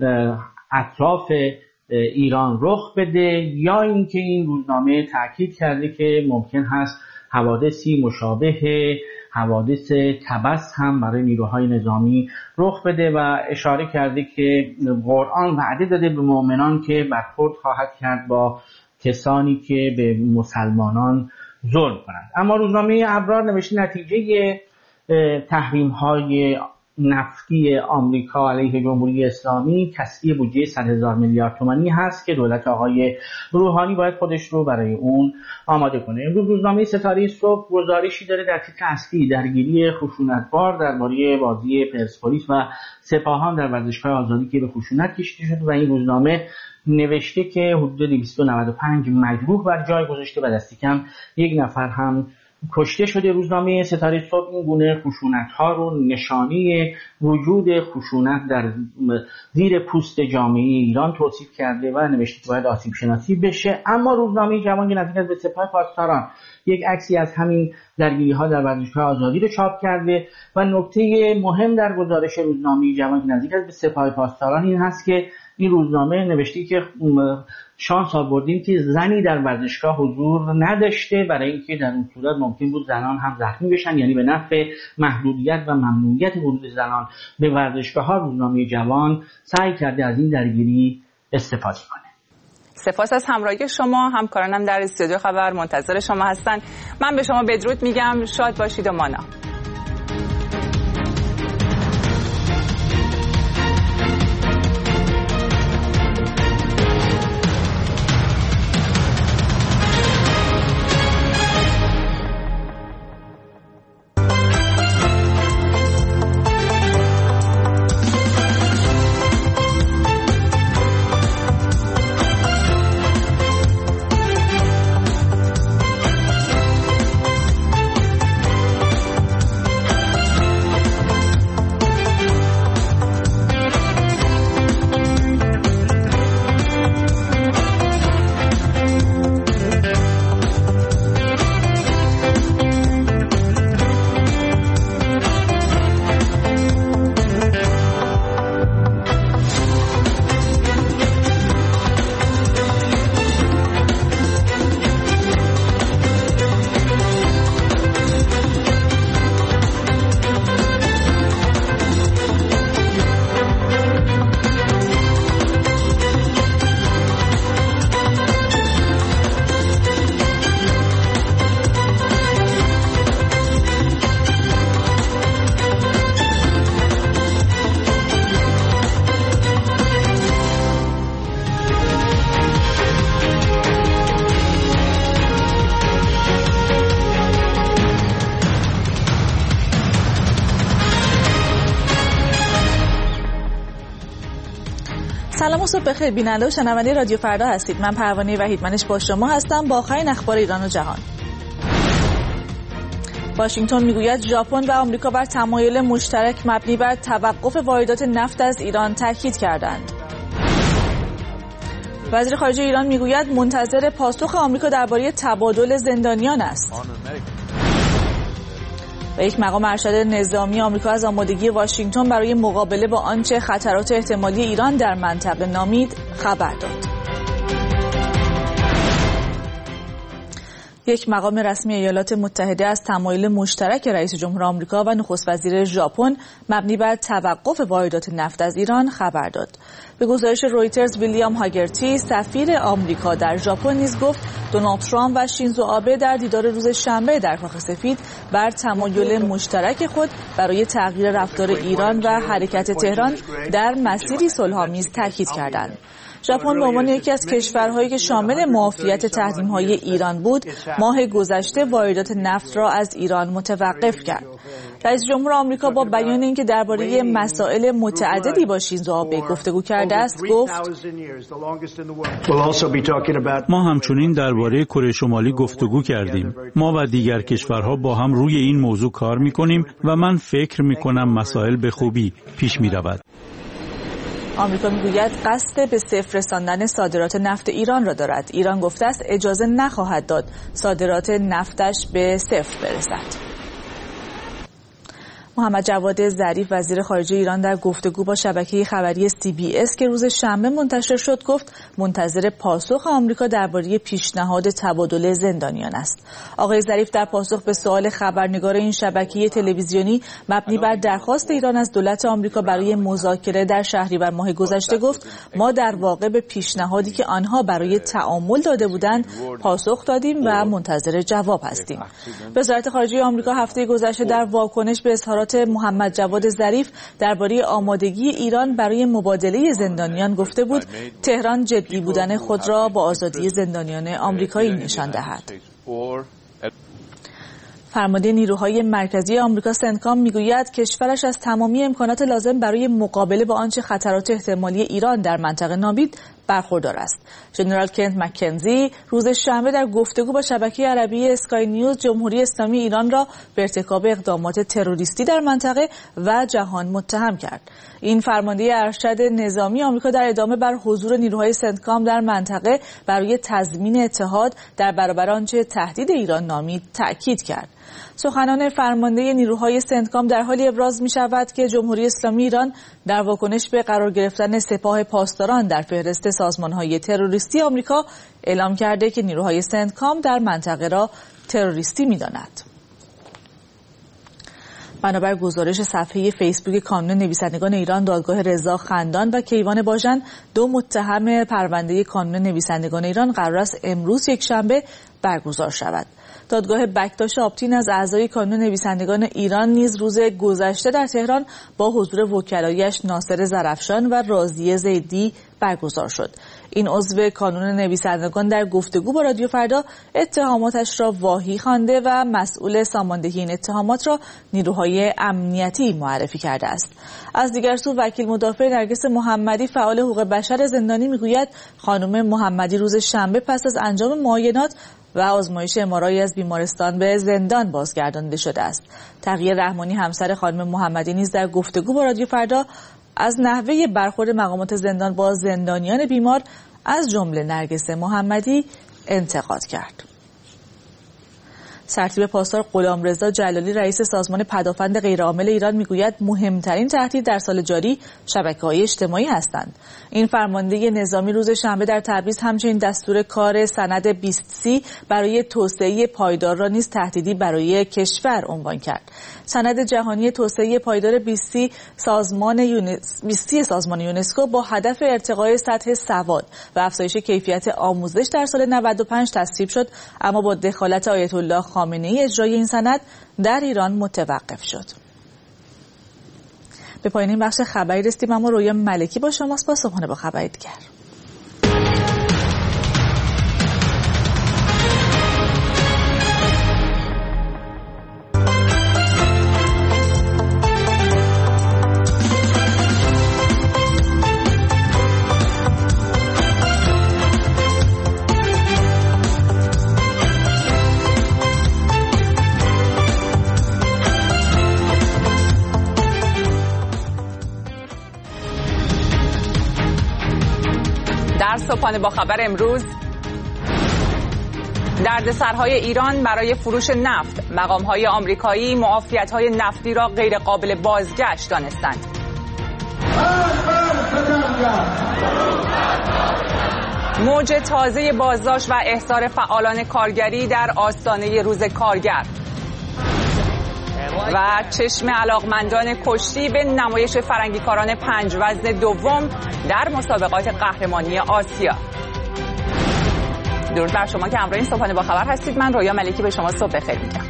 اطراف ایران رخ بده یا اینکه این روزنامه تأکید کرده که ممکن هست حوادثی مشابه حوادث طبس هم برای نیروهای نظامی رخ بده و اشاره کرده که قرآن وعده داده به مؤمنان که برخورد خواهد کرد با کسانی که به مسلمانان ظلم کنند. اما روزنامه ابرار نوشته نتیجه تحریم‌های نفتی آمریکا علیه جمهوری اسلامی کسری بودجه صد هزار میلیارد تومانی هست که دولت آقای روحانی باید خودش رو برای اون آماده کنه. امروز روزنامه ستاره صبح گزارشی داره در تیتر اصلی درگیری خشونتبار درباره بازی پرسپولیس و سپاهان در ورزشگاه آزادی که به خشونت کشیده شد و این روزنامه نوشته که حدود دویست و نود و پنج مجروح بر جای گذاشته و دستی کم یک نفر هم کشته شده. روزنامه ستاره صبح این گونه خشونت‌ها رو نشانه وجود خشونت در زیر پوست جامعه ایران توصیف کرده و نوشته که باید آسیب شناسی بشه. اما روزنامه جوان که نزدیک به سپاه پاسداران یک عکسی از همین درگیری‌ها در ورزشگاه آزادی رو چاپ کرده و نکته مهم در گزارش روزنامه جوان که نزدیک به سپاه پاسداران این هست که این روزنامه نوشته که شانس آوردیم که زنی در ورزشگاه حضور نداشته برای اینکه در اون صورت ممکن بود زنان هم زخمی بشن، یعنی به نفع محدودیت و ممنوعیت ورود زنان به ورزشگاه‌ها روزنامه جوان سعی کرده از این درگیری استفاده کنه. سپاس از همراهی شما. همکارانم در استودیو خبر منتظر شما هستن. من به شما بدرود میگم. شاد باشید و مانا. سلام و صبح بخیر بیننده و شنونده رادیو فردا هستید. من پروانه وحیدمنش با شما هستم با آخرین اخبار ایران و جهان. واشنگتن میگوید ژاپن و آمریکا بر تمایل مشترک مبنی بر توقف واردات نفت از ایران تاکید کردند. وزیر خارجه ایران میگوید منتظر پاسخ آمریکا درباره تبادل زندانیان است. و یک مقام ارشد نظامی آمریکا از آمادگی واشنگتن برای مقابله با آنچه خطرات احتمالی ایران در منطقه نامید خبر داد. یک مقام رسمی ایالات متحده از تمایل مشترک رئیس جمهور آمریکا و نخست وزیر ژاپن مبنی بر توقف واردات نفت از ایران خبر داد. به گزارش رویترز ویلیام هاگرتی سفیر آمریکا در ژاپن نیز گفت دونالد ترامپ و شینزو آبه در دیدار روز شنبه در کاخ سفید بر تمایل مشترک خود برای تغییر رفتار ایران و حرکت تهران در مسیری صلح‌آمیز تاکید کردند. ژاپن به عنوان یکی از کشورهایی که شامل معافیت تحریم‌های ایران بود، ماه گذشته واردات نفت را از ایران متوقف کرد. رئیس جمهور آمریکا با بیان اینکه درباره مسائل متعددی با شینزو آبه گفتگو کرده است، گفت ما همچنین درباره کره شمالی گفتگو کردیم. ما و دیگر کشورها با هم روی این موضوع کار می‌کنیم و من فکر می‌کنم مسائل به خوبی پیش می‌رود. آمریکا میگوید قصد به صفر رساندن صادرات نفت ایران را دارد. ایران گفته است اجازه نخواهد داد صادرات نفتش به صفر برسد. محمد جواد ظریف وزیر خارجه ایران در گفتگو با شبکه خبری سی بی اس که روز شنبه منتشر شد گفت منتظر پاسخ آمریکا درباره پیشنهاد تبادل زندانیان است. آقای ظریف در پاسخ به سوال خبرنگار این شبکه تلویزیونی مبنی بر درخواست ایران از دولت آمریکا برای مذاکره در شهریور ماه گذشته گفت ما در واقع به پیشنهادی که آنها برای تعامل داده بودند پاسخ دادیم و منتظر جواب هستیم. وزارت خارجه آمریکا هفته گذشته در واکنش به اظهارات محمد جواد ظریف درباره آمادگی ایران برای مبادله زندانیان گفته بود تهران جدی بودن خود را با آزادی زندانیان آمریکایی نشان دهد. فرمانده نیروهای مرکزی آمریکا سنتکام میگوید کشورش از تمامی امکانات لازم برای مقابله با آنچه خطرات احتمالی ایران در منطقه نامید برخوردار است. ژنرال کنت مکنزی روز شنبه در گفتگو با شبکه عربی اسکای نیوز جمهوری اسلامی ایران را به ارتکاب اقدامات تروریستی در منطقه و جهان متهم کرد. این فرمانده ارشد نظامی آمریکا در ادامه بر حضور نیروهای سنتکام در منطقه برای تضمین اتحاد در برابر آنچه تهدید ایران نامید تأکید کرد. سخنان فرمانده نیروهای سنتکام در حالی ابراز می شود که جمهوری اسلامی ایران در واکنش به قرار گرفتن سپاه پاسداران در فهرست سازمانهای تروریستی آمریکا اعلام کرده که نیروهای سنتکام در منطقه را تروریستی می داند. بنابر گزارش صفحه فیسبوک کانون نویسندگان ایران، دادگاه رضا خندان و کیوان باژن، دو متهم پرونده کانون نویسندگان ایران قرار است امروز یکشنبه برگزار شود. دادگاه بکتاش آبتین از اعضای کانون نویسندگان ایران نیز روز گذشته در تهران با حضور وکلایش ناصر زرفشان و راضیه زیدی برگزار شد. این عضو کانون نویسندگان در گفتگو با رادیو فردا اتهاماتش را واهی خوانده و مسئول ساماندهی این اتهامات را نیروهای امنیتی معرفی کرده است. از دیگر سو وکیل مدافع نرگس محمدی فعال حقوق بشر زندانی میگوید خانم محمدی روز شنبه پس از انجام معاینات و آزمایش ام‌آرآی از بیمارستان به زندان بازگردانده شده است. تقیه رحمانی همسر خانم محمدی نیز در گفتگو با رادیو فردا از نحوه برخورد مقامات زندان با زندانیان بیمار از جمله نرگس محمدی انتقاد کرد. سرتیپ پاسدار غلامرضا جلالی رئیس سازمان پدافند غیرعامل ایران میگوید مهمترین تهدید در سال جاری شبکه‌های اجتماعی هستند. این فرمانده نظامی روز شنبه در تبریز همچنین دستور کار سند بیست سی برای توسعه پایدار را نیز تهدیدی برای کشور عنوان کرد. سند جهانی توسعه پایدار بیست سی سازمان یونس... بیست سی سازمان یونسکو با هدف ارتقای سطح سواد و افزایش کیفیت آموزش در سال نود و پنج تصویب شد، اما با دخالت آیت الله خامنه‌ای اجرای این سند در ایران متوقف شد. به پایان این بخش خبری رسیدیم، اما رویا ملکی با شماست با صبحانه با خبری دیگر. در صبحانه با خبر امروز، دردسرهای ایران برای فروش نفت، مقام‌های آمریکایی معافیت‌های نفتی را غیر قابل بازگشت دانستند. موج تازه بازداشت و احضار فعالان کارگری در آستانه روز کارگر و چشم علاقمندان کشتی به نمایش فرنگیکاران پنج وزن دوم در مسابقات قهرمانی آسیا. درود بر شما که همراه این صبحانه با خبر هستید. من رویا ملکی به شما صبح بخیر میگم.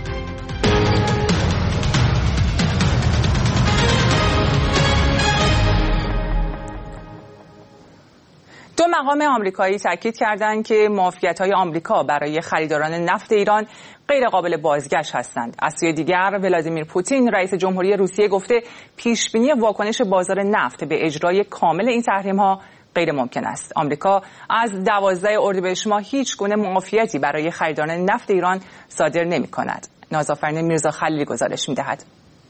دو مقام آمریکایی تاکید کردند که معافیت‌های آمریکا برای خریداران نفت ایران غیر قابل بازگشت هستند. از سوی دیگر ولادیمیر پوتین رئیس جمهوری روسیه گفته پیشبینی واکنش بازار نفت به اجرای کامل این تحریم‌ها غیر ممکن است. آمریکا از دوازده اردیبهشت ماه هیچ گونه معافیتی برای خریداران نفت ایران صادر نمی‌کند. نازآفرین میرزا خلیلی گزارش می‌دهد.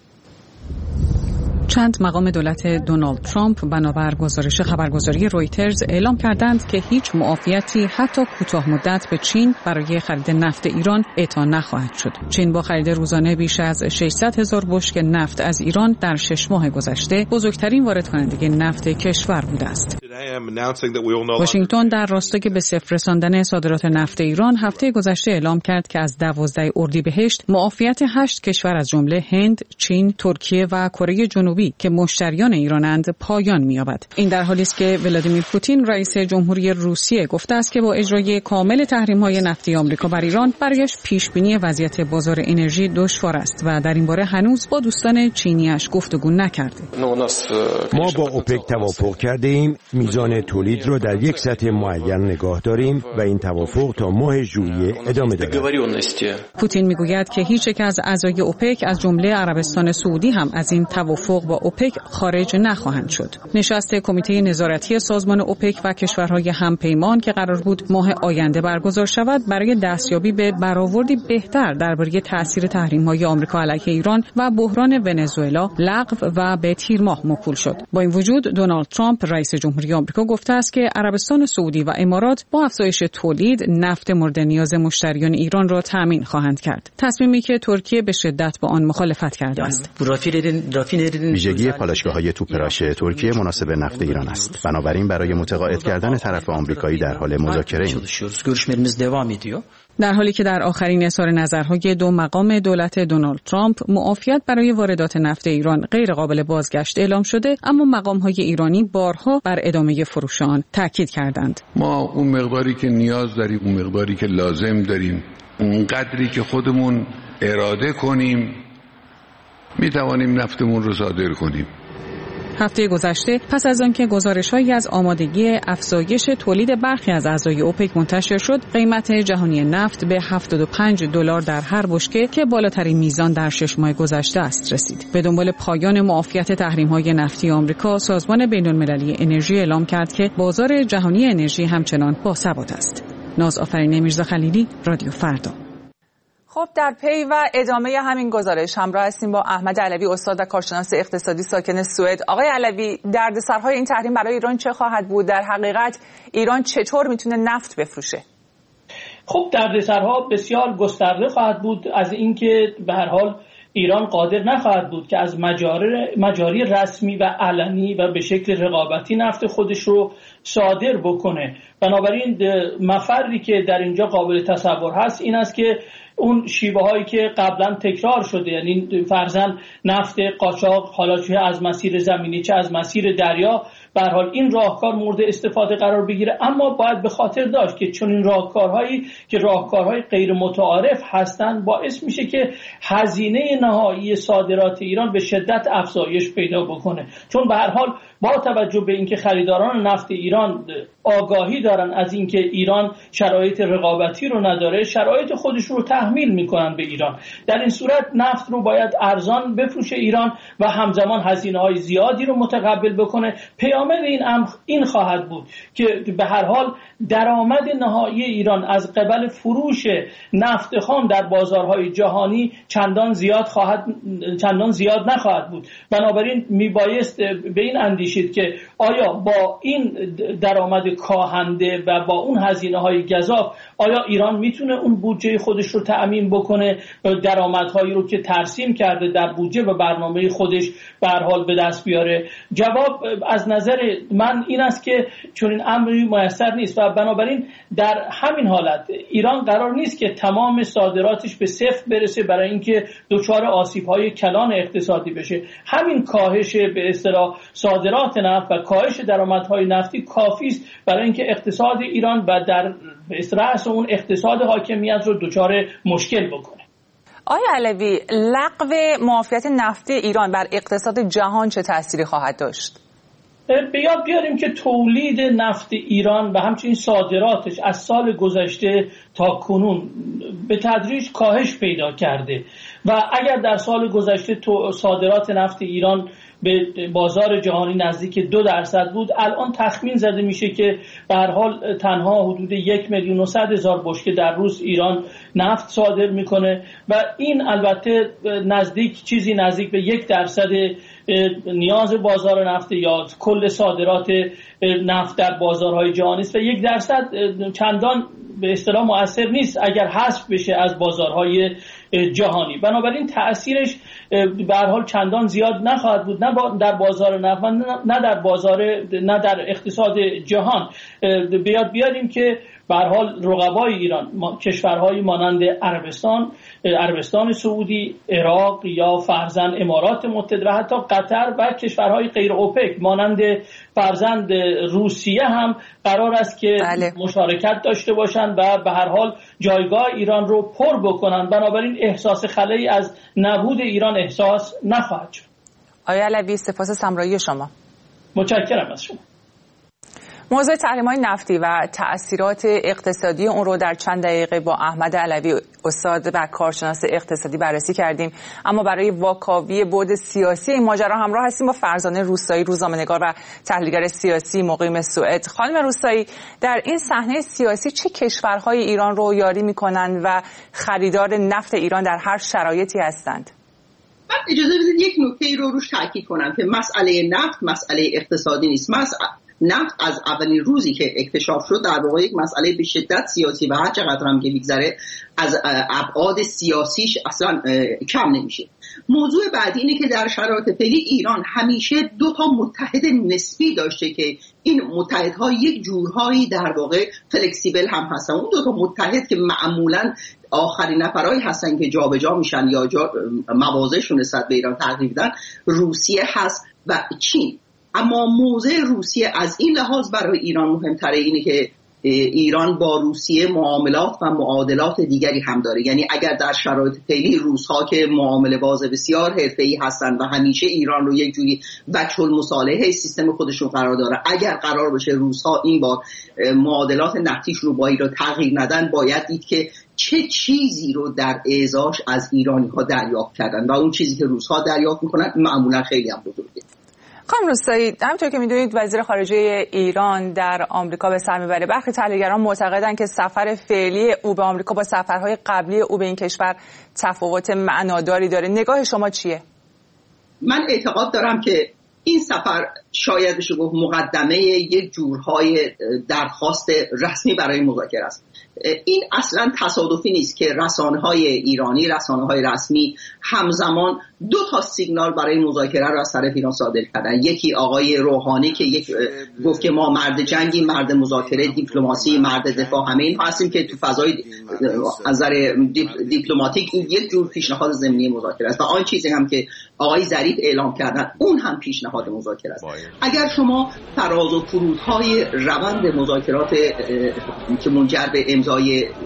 چند مقام دولت دونالد ترامپ بنابر گزارش خبرگزاری رویترز اعلام کردند که هیچ معافیتی حتی کوتاه مدت به چین برای خرید نفت ایران اعطا نخواهد شد. چین با خرید روزانه بیش از ششصد هزار بشکه نفت از ایران در شش ماه گذشته بزرگترین وارد کننده نفت کشور بوده است. واشنگتن در راستای به صفر رساندن صادرات نفت ایران هفته گذشته اعلام کرد که از دوازده اردیبهشت معافیت هشت کشور از جمله هند، چین، ترکیه و کره جنوبی که مشتریان ایرانند پایان می‌یابد. این در حالی است که ولادیمیر پوتین رئیس جمهوری روسیه گفته است که با اجرای کامل تحریم‌های نفتی آمریکا بر ایران برایش پیش‌بینی وضعیت بازار انرژی دشوار است و در این باره هنوز با دوستان چینی‌اش گفتگو نکرده. ما با اوپک توافق کرده ایم میزان تولید را در یک سطح معین نگاه داریم و این توافق تا ماه ژوئیه ادامه دارد. پوتین میگوید که هیچ یک از اعضای اوپک از جمله عربستان سعودی هم از این توافق با اوپک خارج نخواهند شد. نشست کمیته نظارتی سازمان اوپک و کشورهای همپیمان که قرار بود ماه آینده برگزار شود برای دستیابی به برآوردی بهتر درباره تاثیر تحریم‌های آمریکا علیه ایران و بحران ونزوئلا لغو و به تیر ماه موکول شد. با این وجود دونالد ترامپ رئیس جمهوری آمریکا گفته است که عربستان سعودی و امارات با افزایش تولید نفت مورد نیاز مشتریان ایران را تامین خواهند کرد. تصمیمی که ترکیه به شدت با آن مخالفت کرده است. ویژگی پالایشگاه‌های توپراش ترکیه مناسب نفت ایران است. بنابراین برای متقاعد کردن طرف آمریکایی در حال مذاکره ایم. در حالی که در آخرین اظهار نظرهای دو مقام دولت دونالد ترامپ معافیت برای واردات نفت ایران غیر قابل بازگشت اعلام شده، اما مقام‌های ایرانی بارها بر ادامه فروش آن تاکید کردند. ما اون مقداری که نیاز داریم، اون مقداری که لازم داریم، اون قدری که خودمون اراده کنیم می توانیم نفتمون رو صادر کنیم. هفته گذشته پس از آنکه گزارش‌هایی از آمادگی افزایش تولید برخی از اعضای اوپک منتشر شد، قیمت جهانی نفت به هفتاد و پنج دلار در هر بشکه که بالاترین میزان در شش ماه گذشته است رسید. به دنبال پایان معافیت تحریم‌های نفتی آمریکا، سازمان بین‌المللی انرژی اعلام کرد که بازار جهانی انرژی همچنان باثبات است. نازآفرین میرزا خلیلی، رادیو فردا. خب در پی و ادامه همین گزارش همراه هستیم با احمد علوی، استاد و کارشناس اقتصادی ساکن سوئد. آقای علوی، دردسرهای این تحریم برای ایران چه خواهد بود؟ در حقیقت ایران چطور میتونه نفت بفروشه؟ خب دردسرها بسیار گسترده خواهد بود، از اینکه به هر حال ایران قادر نخواهد بود که از مجاری, مجاری رسمی و علنی و به شکل رقابتی نفت خودش رو صادر بکنه. بنابراین مفری که در اینجا قابل تصور هست این است که اون شیوه هایی که قبلا تکرار شده، یعنی فرضاً نفت قاچاق، حالا چه از مسیر زمینی چه از مسیر دریا، به هر حال این راهکار مورد استفاده قرار بگیره. اما باید به خاطر داشت که چون این راهکارهایی که راهکارهای غیر متعارف هستند باعث میشه که هزینه نهایی صادرات ایران به شدت افزایش پیدا بکنه، چون به هر حال با توجه به اینکه خریداران نفت ایران آگاهی دارن از اینکه ایران شرایط رقابتی رو نداره، شرایط خودش رو تحت تحمیل میکنن به ایران. در این صورت نفت رو باید ارزان بفروشه ایران و همزمان هزینه‌های زیادی رو متقبل بکنه. پیامد این امر این خواهد بود که به هر حال درآمد نهایی ایران از قبل فروش نفت خام در بازارهای جهانی چندان زیاد خواهد چندان زیاد نخواهد بود. بنابراین میبایست به این اندیشید که آیا با این درآمد کاهنده و با اون هزینه‌های گزاف آیا ایران میتونه اون بودجه خودش رو تأمین بکنه، درآمدهایی رو که ترسیم کرده در بودجه و برنامه خودش به هر حال به دست بیاره؟ جواب از نظر من این است که چون این امری میسر نیست و بنابراین در همین حالت ایران قرار نیست که تمام صادراتش به صفر برسه برای اینکه دچار آسیب‌های کلان اقتصادی بشه. همین کاهش به اصطلاح صادرات نفت و کاهش درآمدهای نفتی کافی است برای اینکه اقتصاد ایران و در رأس اون اقتصاد حاکمیت رو دچار مشکل بکنه. آقای علوی، لغو معافیت نفتی ایران بر اقتصاد جهان چه تأثیری خواهد داشت؟ به یاد بیاریم که تولید نفت ایران و همچنین صادراتش از سال گذشته تا کنون به تدریج کاهش پیدا کرده و اگر در سال گذشته صادرات نفت ایران به بازار جهانی نزدیک دو درصد بود، الان تخمین زده میشه که به هر حال تنها حدود یک میلیون و صد هزار بشکه در روز ایران نفت صادر میکنه و این البته نزدیک چیزی نزدیک به یک درصد نیاز بازار نفت یا کل صادرات نفت در بازارهای جهانی است و یک درصد چندان به اصطلاح مؤثر نیست اگر حذف بشه از بازارهای جهانی. بنابراین تأثیرش به هر حال چندان زیاد نخواهد بود، نه در بازار نفت نه در بازار نه در اقتصاد جهان. بیاد بیاریم که به هر حال رقبای ایران کشورهایی مانند عربستان، عربستان سعودی، عراق یا فرزند امارات متحده و حتی قطر و کشورهای غیر اوپک مانند فرزند روسیه هم قرار است که بله. مشارکت داشته باشند و به هر حال جایگاه ایران رو پر بکنند. بنابراین احساس خلایی از نبود ایران احساس نخواهد شد. آقای علوی، سپاس سمرایی شما. متشکرم از شما. موضوع تحریم‌های نفتی و تأثیرات اقتصادی اون رو در چند دقیقه با احمد علوی استاد و کارشناس اقتصادی بررسی کردیم، اما برای واکاوی بعد سیاسی این ماجرا همراه هستیم با فرزانه روستایی، روزنامه‌نگار و تحلیلگر سیاسی مقیم سوئد. خانم روستایی، در این صحنه سیاسی چه کشورهای ایران رو یاری می‌کنند و خریدار نفت ایران در هر شرایطی هستند؟ من اجازه بدید یک نکته رو روش تاکید کنم که مسئله نفت مسئله اقتصادی نیست. مسئله نفت از اولین روزی که اکتشاف شد در واقع یک مسئله به شدت سیاسی و هر چقدر هم که میگذره از ابعاد سیاسیش اصلا کم نمیشه. موضوع بعدی اینه که در شرایط فعلی ایران همیشه دو تا متحد نسبی داشته که این متحدها یک جورهایی در واقع فلکسیبل هم هستن. اون دو تا متحد که معمولاً آخرین نفرایی هستن که جابجا میشن یا جا مواضعشون نسبت به ایران تغییر میدن، روسیه هست و چین. اما موضع روسیه از این لحاظ برای ایران مهمتره اینه که ایران با روسیه معاملات و معادلات دیگری هم داره. یعنی اگر در شرایط فعلی روس‌ها که معامله باز بسیار حرفه‌ای هستن و همیشه ایران رو یک جوری وجه المصالحه سیستم خودشون قرار داره، اگر قرار بشه روس‌ها این بار معادلات نفتیش رو با ایران تغییر ندن، باید دید که چه چیزی رو در اعزاش از ایرانی‌ها دریافت کردن و اون چیزی که روس‌ها دریافت می‌کنن معمولا خیلی هم بزرگه. خانم روستایی، همونطور که میدونید وزیر خارجه ایران در آمریکا به سر میبره. برخی تحلیلگران معتقدند که سفر فعلی او به آمریکا با سفرهای قبلی او به این کشور تفاوت معناداری داره. نگاه شما چیه؟ من اعتقاد دارم که این سفر شاید بشه گفت مقدمه یک جورهای درخواست رسمی برای مذاکره است. این اصلا تصادفی نیست که رسانه‌های ایرانی، رسانه‌های رسمی همزمان دو تا سیگنال برای مذاکره را از طرف ایران صادر کردن. یکی آقای روحانی که یک گفت که ما مرد جنگی، مرد مذاکره، دیپلماسی، مرد دفاع، همه این هستیم که تو فضای از نظر دیپلماتیک این یک جور پیشنهاد ضمنی مذاکره است. و آن چیزی هم که آقای ظریف اعلام کردن اون هم پیشنهاد مذاکره است. اگر شما فراز و فرودهای روند مذاکرات که منجر به امضای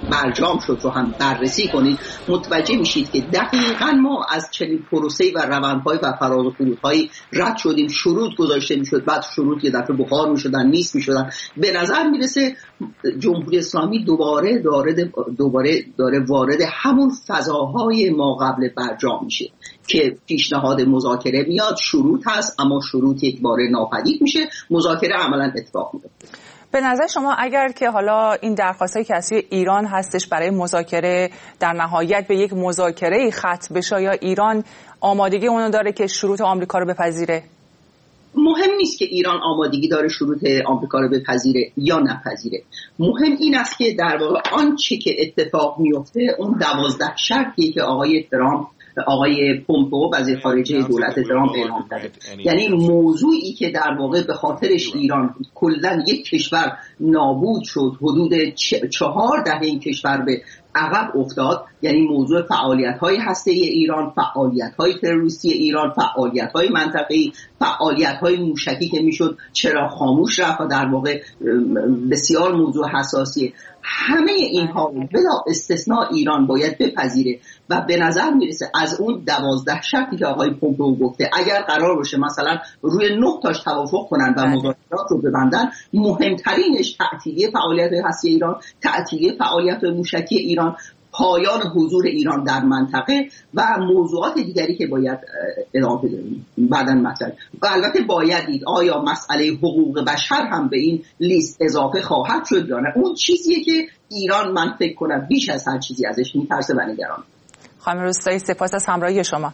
برجام شد رو هم بررسی کنید، متوجه میشید که دقیقاً ما از چنین پروسه و روندهای و فراز و فرودهایی رد شدیم. شروط گذاشته میشد، بعد شروط یه دفعه بخار میشدن، نیست میشدن. به نظر میرسه جمهوری اسلامی دوباره داره دوباره داره وارد همون فضاهای ما قبل برجام میشه که پیشنهاد مذاکره میاد، شروط هست اما شروط یک باره ناپدید میشه، مذاکره عملا اتفاق میفته. به نظر شما اگر که حالا این درخواست‌های که از ایران هستش برای مذاکره در نهایت به یک مذاکره ختم بشه، یا ایران آمادگی اونو داره که شروط آمریکا رو بپذیره؟ مهم نیست که ایران آمادگی داره شروط آمریکا رو بپذیره یا نپذیره. مهم این است که در واقع آنچه که اتفاق میفته، اون دوازده شرطی که آقای ترامپ آقای پومپئو وزیر خارجه دولت ترامپ اعلام کرده، یعنی موضوعی که در واقع به خاطرش ایران کلا یک کشور نابود شد، حدود چهار دهه این کشور به عقب افتاد، یعنی موضوع فعالیت‌های هسته‌ای ایران، فعالیت‌های تروریستی ایران، فعالیت‌های منطقه‌ای، فعالیت‌های موشکی که میشد چرا خاموش رفت و در واقع بسیار موضوع حساسیه. همه اینها بلا استثناء ایران باید بپذیره و به نظر میرسه از اون دوازده شرطی که آقای پومپئو گفته اگر قرار باشه مثلا روی نه تاش توافق کنن و مذاکرات رو ببندن، مهمترینش تعطیلی فعالیت‌های هسته‌ای ایران، تعطیلی فعالیت‌های موشکی ایران، پایان حضور ایران در منطقه و موضوعات دیگری که باید ادامه بدیم بعداً مطرح. و البته باید دید آیا مسئله حقوق بشر هم به این لیست اضافه خواهد شد یا نه. اون چیزیه که ایران من فکر کنم بیش از هر چیزی ازش میترسه و نگرانه. خانم روستایی سپاس از همراهی شما.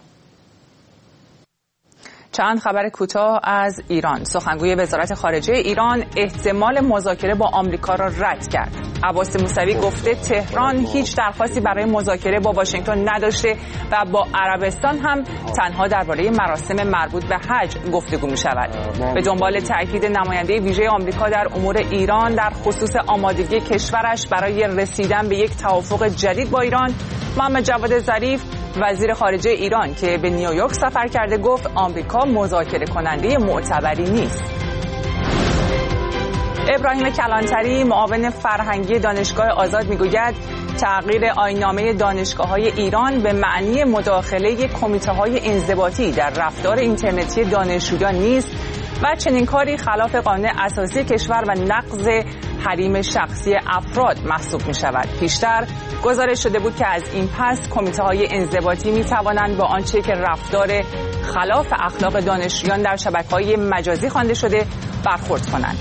چند خبر کوتاه از ایران. سخنگوی وزارت خارجه ایران احتمال مذاکره با آمریکا را رد کرد. عباس موسوی گفته تهران هیچ درخواستی برای مذاکره با واشنگتن نداشته و با عربستان هم تنها درباره مراسم مربوط به حج گفتگو می شود. به دنبال تأکید نماینده ویژه آمریکا در امور ایران در خصوص آمادگی کشورش برای رسیدن به یک توافق جدید با ایران، محمد جواد ظریف وزیر خارجه ایران که به نیویورک سفر کرده گفت آمریکا مذاکره کننده معتبری نیست. ابراهیم کلانتری معاون فرهنگی دانشگاه آزاد میگوید تغییر آیین‌نامه دانشگاه‌های ایران به معنی مداخله کمیته‌های انضباطی در رفتار اینترنتی دانشجویان نیست و چنین کاری خلاف قانون اساسی کشور و نقض حریم شخصی افراد محسوب می شود. پیشتر گزارش شده بود که از این پس کمیته‌های انضباطی می توانند با آنچه که رفتار خلاف اخلاق دانشجویان در شبکه‌های مجازی خوانده شده برخورد کنند.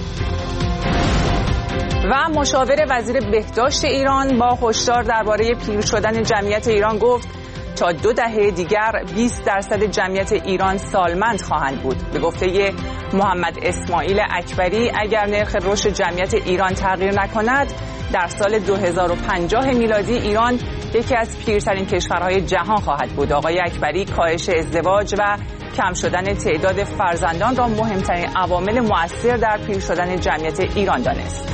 و مشاور وزیر بهداشت ایران با هشدار درباره پیر شدن جمعیت ایران گفت تا دو دهه دیگر بیست درصد جمعیت ایران سالمند خواهند بود. به گفته محمد اسماعیل اکبری اگر نرخ رشد جمعیت ایران تغییر نکند در سال دو هزار و پنجاه میلادی ایران یکی از پیرترین کشورهای جهان خواهد بود. آقای اکبری کاهش ازدواج و کم شدن تعداد فرزندان را مهمترین عوامل مؤثر در پیر شدن جمعیت ایران دانست.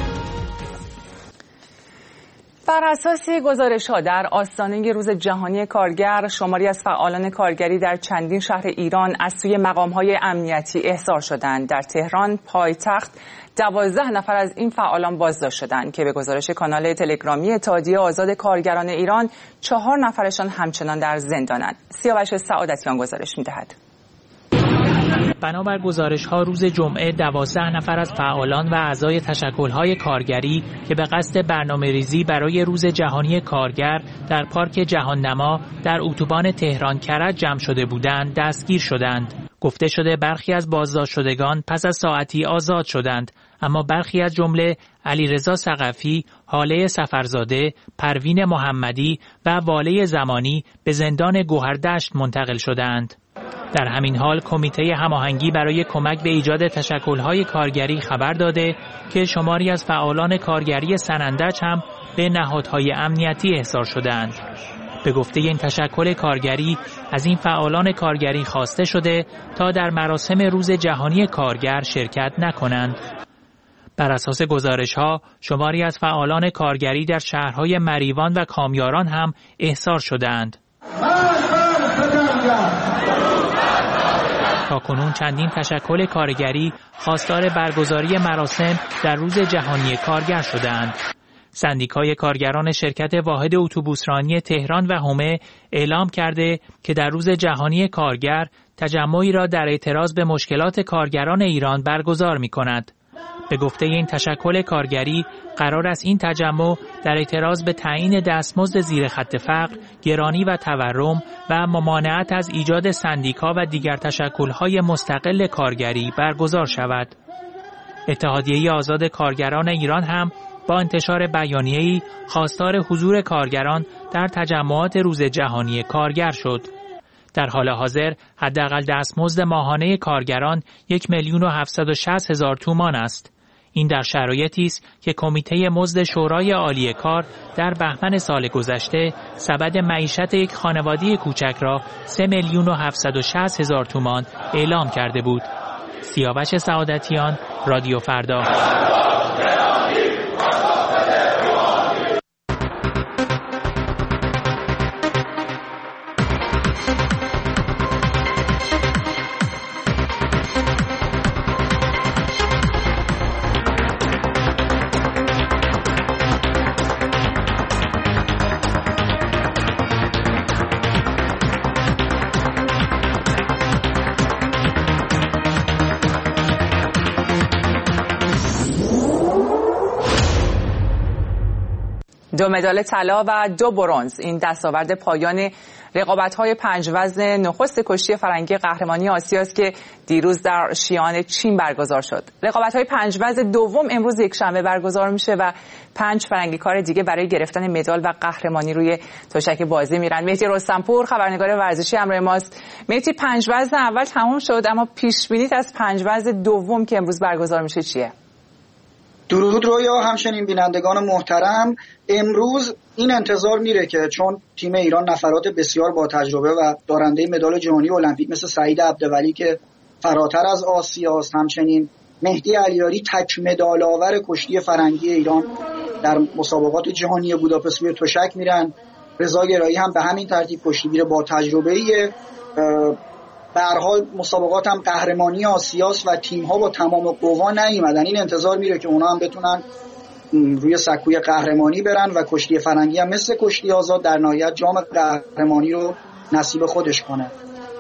بر اساس گزارش‌ها در آستانه روز جهانی کارگر، شماری از فعالان کارگری در چندین شهر ایران از سوی مقام‌های امنیتی احضار شدند. در تهران پایتخت دوازده نفر از این فعالان بازداشت شدند که به گزارش کانال تلگرامی اتحادیه آزاد کارگران ایران چهار نفرشان همچنان در زندانند. سیاوش سعادتیان گزارش می‌دهد. بنابر گزارش‌ها روز جمعه دوازده نفر از فعالان و اعضای تشکل‌های کارگری که به قصد برنامه‌ریزی برای روز جهانی کارگر در پارک جهان‌نما در اتوبان تهران کرج جمع شده بودند دستگیر شدند. گفته شده برخی از بازداشت شدگان پس از ساعتی آزاد شدند، اما برخی از جمله علیرضا ثقفی، هاله سفرزاده، پروین محمدی و واله زمانی به زندان گوهردشت منتقل شدند. در همین حال کمیته هماهنگی برای کمک به ایجاد تشکل‌های کارگری خبر داده که شماری از فعالان کارگری سنندج هم به نهادهای امنیتی احضار شدند. به گفته این تشکل کارگری از این فعالان کارگری خواسته شده تا در مراسم روز جهانی کارگر شرکت نکنند. بر اساس گزارش‌ها شماری از فعالان کارگری در شهرهای مریوان و کامیاران هم احضار شدند. تاکنون چندین تشکل کارگری خواستار برگزاری مراسم در روز جهانی کارگر شدند. سندیکای کارگران شرکت واحد اتوبوسرانی تهران و حومه اعلام کرده که در روز جهانی کارگر تجمعی را در اعتراض به مشکلات کارگران ایران برگزار می‌کند. به گفته این تشکل کارگری قرار است این تجمع در اعتراض به تعیین دستمزد زیر خط فقر، گرانی و تورم و ممانعت از ایجاد سندیکا و دیگر تشکل‌های مستقل کارگری برگزار شود. اتحادیه آزاد کارگران ایران هم با انتشار بیانیه‌ای خواستار حضور کارگران در تجمعات روز جهانی کارگر شد. در حال حاضر حداقل دستمزد ماهانه کارگران یک میلیون و هفتصد و شصت هزار تومان است. این در شرایطی است که کمیته مزد شورای عالی کار در بهمن سال گذشته سبد معیشت یک خانواده کوچک را سه میلیون و هفتصد و شصت هزار تومان اعلام کرده بود. سیاوش سعادتیان، رادیو فردا. دو مدال طلا و دو برنز، این دستاورد پایان رقابت‌های پنج وزن نخست کشتی فرنگی قهرمانی آسیا است که دیروز در شیان چین برگزار شد. رقابت‌های پنج وزن دوم امروز یکشنبه برگزار میشه و پنج فرنگی‌کار دیگه برای گرفتن مدال و قهرمانی روی تشک بازی میرن. مهدی رستمپور خبرنگار ورزشی همراه ماست. مهدی، پنج وزن اول تموم شد، اما پیش بینیت از پنج وزن دوم که امروز برگزار میشه چیه؟ درود رویا، همچنین بینندگان محترم. امروز این انتظار میره که چون تیم ایران نفرات بسیار با تجربه و دارنده مدال جهانی المپیک مثل سعید عبدولی که فراتر از آسیاست، همچنین مهدی علیاری تک مدال آور کشتی فرنگی ایران در مسابقات جهانی بوداپست روی تشک میرن، رضا گرایی هم به همین ترتیب کشتیگیر با تجربه‌ای. به هر حال مسابقات هم قهرمانی آسیاست و تیم‌ها با تمام قوا نیومدن. این انتظار میره که اونا هم بتونن روی سکوی قهرمانی برن و کشتی فرنگی هم مثل کشتی آزاد در نهایت جام قهرمانی رو نصیب خودش کنه.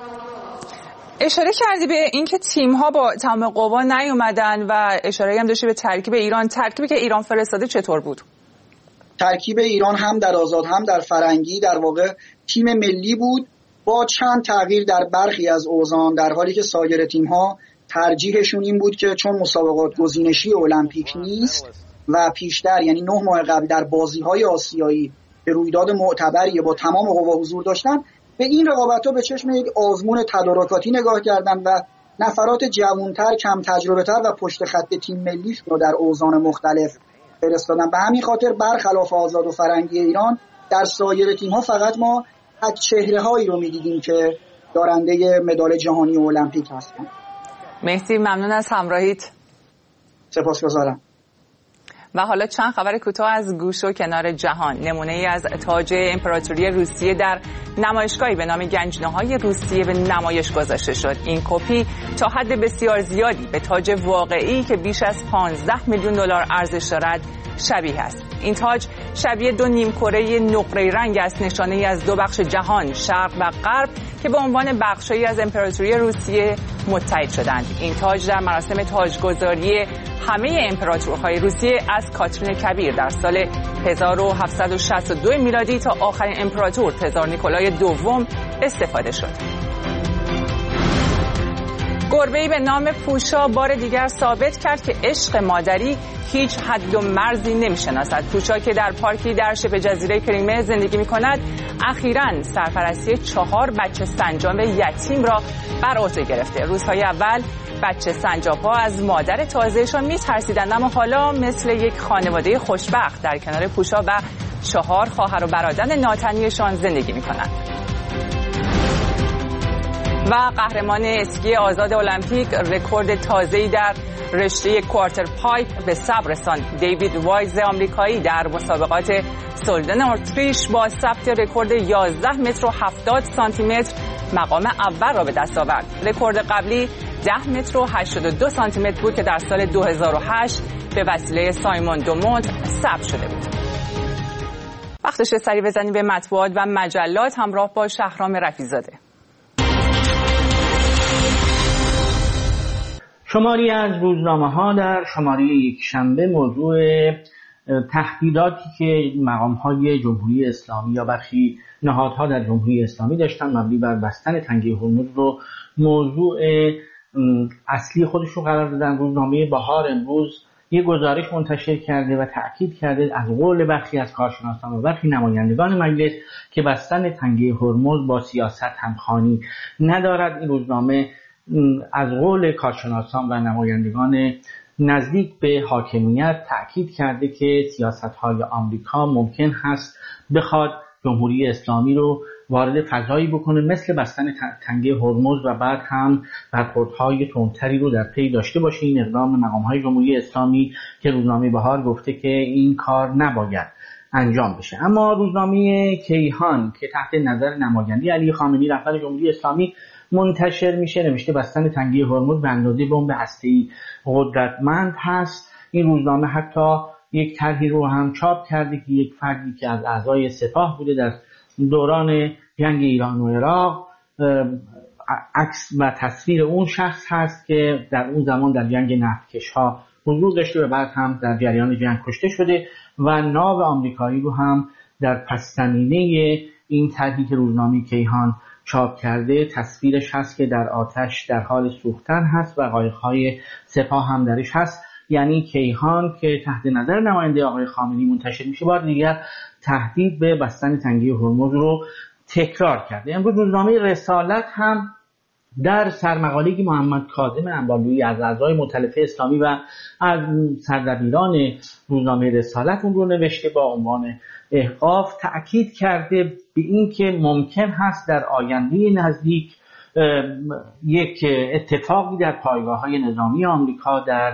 اشاره کردی به اینکه تیم‌ها با تمام قوا نیومدن و اشاره هم داشتی به ترکیب ایران. ترکیبی که ایران فرستاده چطور بود؟ ترکیب ایران هم در آزاد هم در فرنگی در واقع تیم ملی بود با چند تغییر در برخی از اوزان، در حالی که سایر تیم‌ها ترجیحشون این بود که چون مسابقات گزینشی المپیک نیست و پیشتر یعنی نه ماه قبل در بازی‌های آسیایی به رویداد معتبری با تمام قوا حضور داشتن، به این رقابت‌ها به چشم یک آزمون تدارکاتی نگاه کردن و نفرات جوان‌تر، کم تجربه‌تر و پشت خط تیم ملیش رو در اوزان مختلف فرستادن. به همین خاطر برخلاف آزاد و فرنگی ایران در سایر تیم‌ها فقط ما تک چهره‌هایی رو می‌دیدیم که دارنده مدال جهانی المپیک هستن. مهدی، ممنون از همراهیت. سپاسگزارم. و حالا چند خبر کوتاه از گوش و کنار جهان. نمونه‌ای از تاج امپراتوری روسیه در نمایشگاهی به نام گنجنه‌های روسیه به نمایش گذاشته شد. این کپی تا حد بسیار زیادی به تاج واقعی که بیش از پانزده میلیون دلار ارزش دارد شبیه است. این تاج شبیه دو نیمکره نقره رنگ است، نشانه‌ای از دو بخش جهان، شرق و غرب، که به عنوان بخشی از امپراتوری روسیه متحد شدند. این تاج در مراسم تاجگذاری همه امپراتورهای روسیه از کاترین کبیر در سال هزار و هفتصد و شصت و دو میلادی تا آخرین امپراتور تزار نیکولای دوم استفاده شد. گربه‌ای به نام پوشا بار دیگر ثابت کرد که عشق مادری هیچ حد و مرزی نمی‌شناسد. پوشا که در پارکی در شبه جزیره کریمه زندگی می‌کند، اخیراً سرپرستی چهار بچه سنجاب یتیم را بر عهده گرفته. روزهای اول بچه سنجاب‌ها از مادر تازه‌شان می‌ترسیدند، اما حالا مثل یک خانواده خوشبخت در کنار پوشا و چهار خواهر و برادر ناتنیشان زندگی می‌کنند. و قهرمان اسکی آزاد المپیک رکورد تازه‌ای در رشته کوارتر پایپ به ثبت رساند. دیوید وایز آمریکایی در مسابقات سولدن اتریش با ثبت رکورد یازده متر و هفتاد سانتی متر مقام اول را به دست آورد. رکورد قبلی ده متر و هشتاد و دو سانتی متر بود که در سال دو هزار و هشت به وسیله سایمون دومونت ثبت شده بود. وقتش سری بزنیم به مطبوعات و مجلات همراه با شهرام رفیع‌زاده. شماری از روزنامه‌ها در شماره یک شنبه موضوع تهدیداتی که مقام‌های جمهوری اسلامی یا برخی نهادها در جمهوری اسلامی داشتن مبنی بر بستن تنگه هرمز رو موضوع اصلی خودش رو قرار دادن. روزنامه بهار امروز یک گزارش منتشر کرده و تأکید کرده از قول برخی از کارشناسان و برخی نمایندگان مجلس که بستن تنگه هرمز با سیاست همخوانی ندارد. این روزنامه از قول کارشناسان و نمایندگان نزدیک به حاکمیت تأکید کرده که سیاست‌های آمریکا ممکن هست بخواد جمهوری اسلامی رو وارد فضایی بکنه مثل بستن تنگه هرمز و بعد هم برخوردهای تندتری رو در پی داشته باشه. این اقدام مقام‌های جمهوری اسلامی که روزنامه بهار گفته که این کار نباید انجام بشه. اما روزنامه کیهان که تحت نظر نماینده علی خامنه‌ای رهبر جمهوری اسلامی منتشر میشه نوشته بستن تنگه هرمز به اندازه بمب هسته‌ای قدرتمند هست. این روزنامه حتی یک طرحی رو هم چاپ کرده که یک فردی که از اعضای سپاه بوده در دوران جنگ ایران و عراق، عکس و تصویر اون شخص هست که در اون زمان در جنگ نفتکش‌ها حضور داشته و بعد هم در جریان جنگ کشته شده و ناو آمریکایی رو هم در پس زمینه این طرحی که روزنامه کیهان چاپ کرده تصویرش هست که در آتش در حال سوختن هست و قایق‌های سپاه هم درش هست. یعنی کیهان که تحت نظر نماینده آقای خامنه‌ای منتشر میشه بار دیگر تهدید به بستن تنگه هرمز رو تکرار کرده. امروز روزنامه رسالت هم در سرمقاله‌ای محمد کاظم انبارلویی از اعضای مؤتلفه اسلامی و از سردبیران روزنامه رسالت اون رو نوشته با عنوان احقاف تأکید کرده به این که ممکن هست در آینده نزدیک یک اتفاقی در پایگاه‌های نظامی آمریکا در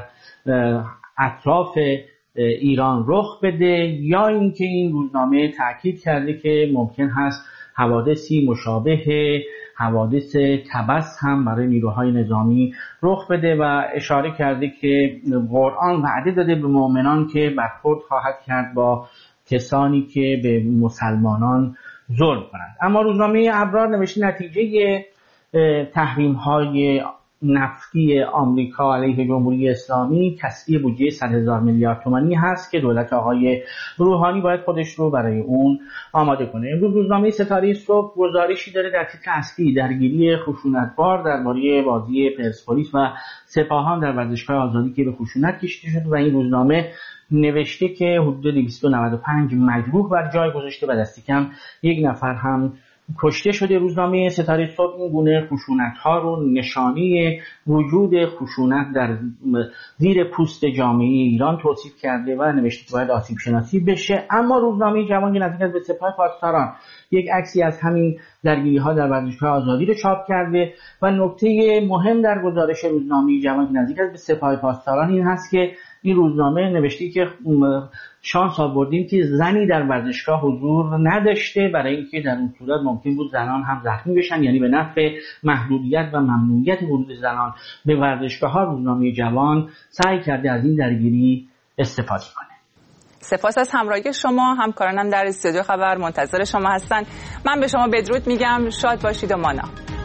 اطراف ایران رخ بده یا اینکه این روزنامه تأکید کرده که ممکن هست حوادثی مشابه حوادث تبس هم برای نیروهای نظامی رخ بده و اشاره کرده که قرآن وعده داده به مؤمنان که برخورد خواهد کرد با کسانی که به مسلمانان ظلم کنند. اما روزنامه ابرار نوشته نتیجه تحریم‌های نفتی آمریکا علیه جمهوری اسلامی کسری بودجه صد هزار میلیارد تومانی هست که دولت آقای روحانی باید خودش رو برای اون آماده کنه. امروز روزنامه ستاره صبح گزارشی داره در تیتر اصلی درگیری خشونتبار درباره بازی پرسپولیس و سپاهان در ورزشگاه آزادی که به خشونت کشیده شد و این روزنامه نوشته که حدود دویست و نود و پنج مجروح بر جای گذاشته و دست کم یک نفر هم کشته شده. روزنامه ستاره صبح این گونه خشونت‌ها رو نشانه وجود خشونت در زیر پوست جامعه ایران توصیف کرده و نوشته که باید آسیب شناسی بشه. اما روزنامه جوان که نزدیک به سپاه پاسداران یک عکسی از همین درگیری‌ها در ورزشگاه آزادی رو چاپ کرده و نکته مهم در گزارش روزنامه جوان که نزدیک به سپاه پاسداران این هست که این روزنامه نوشته که شانس آوردیم که زنی در ورزشگاه حضور نداشته برای اینکه در اون صورت ممکن بود زنان هم زخمی بشن، یعنی به نفع محدودیت و ممنوعیت ورود زنان به ورزشگاه‌ها روزنامه جوان سعی کرده از این درگیری استفاده کنه. سپاس از همراهی شما. همکارانم در استودیو خبر منتظر شما هستن. من به شما بدرود میگم. شاد باشید و مانا.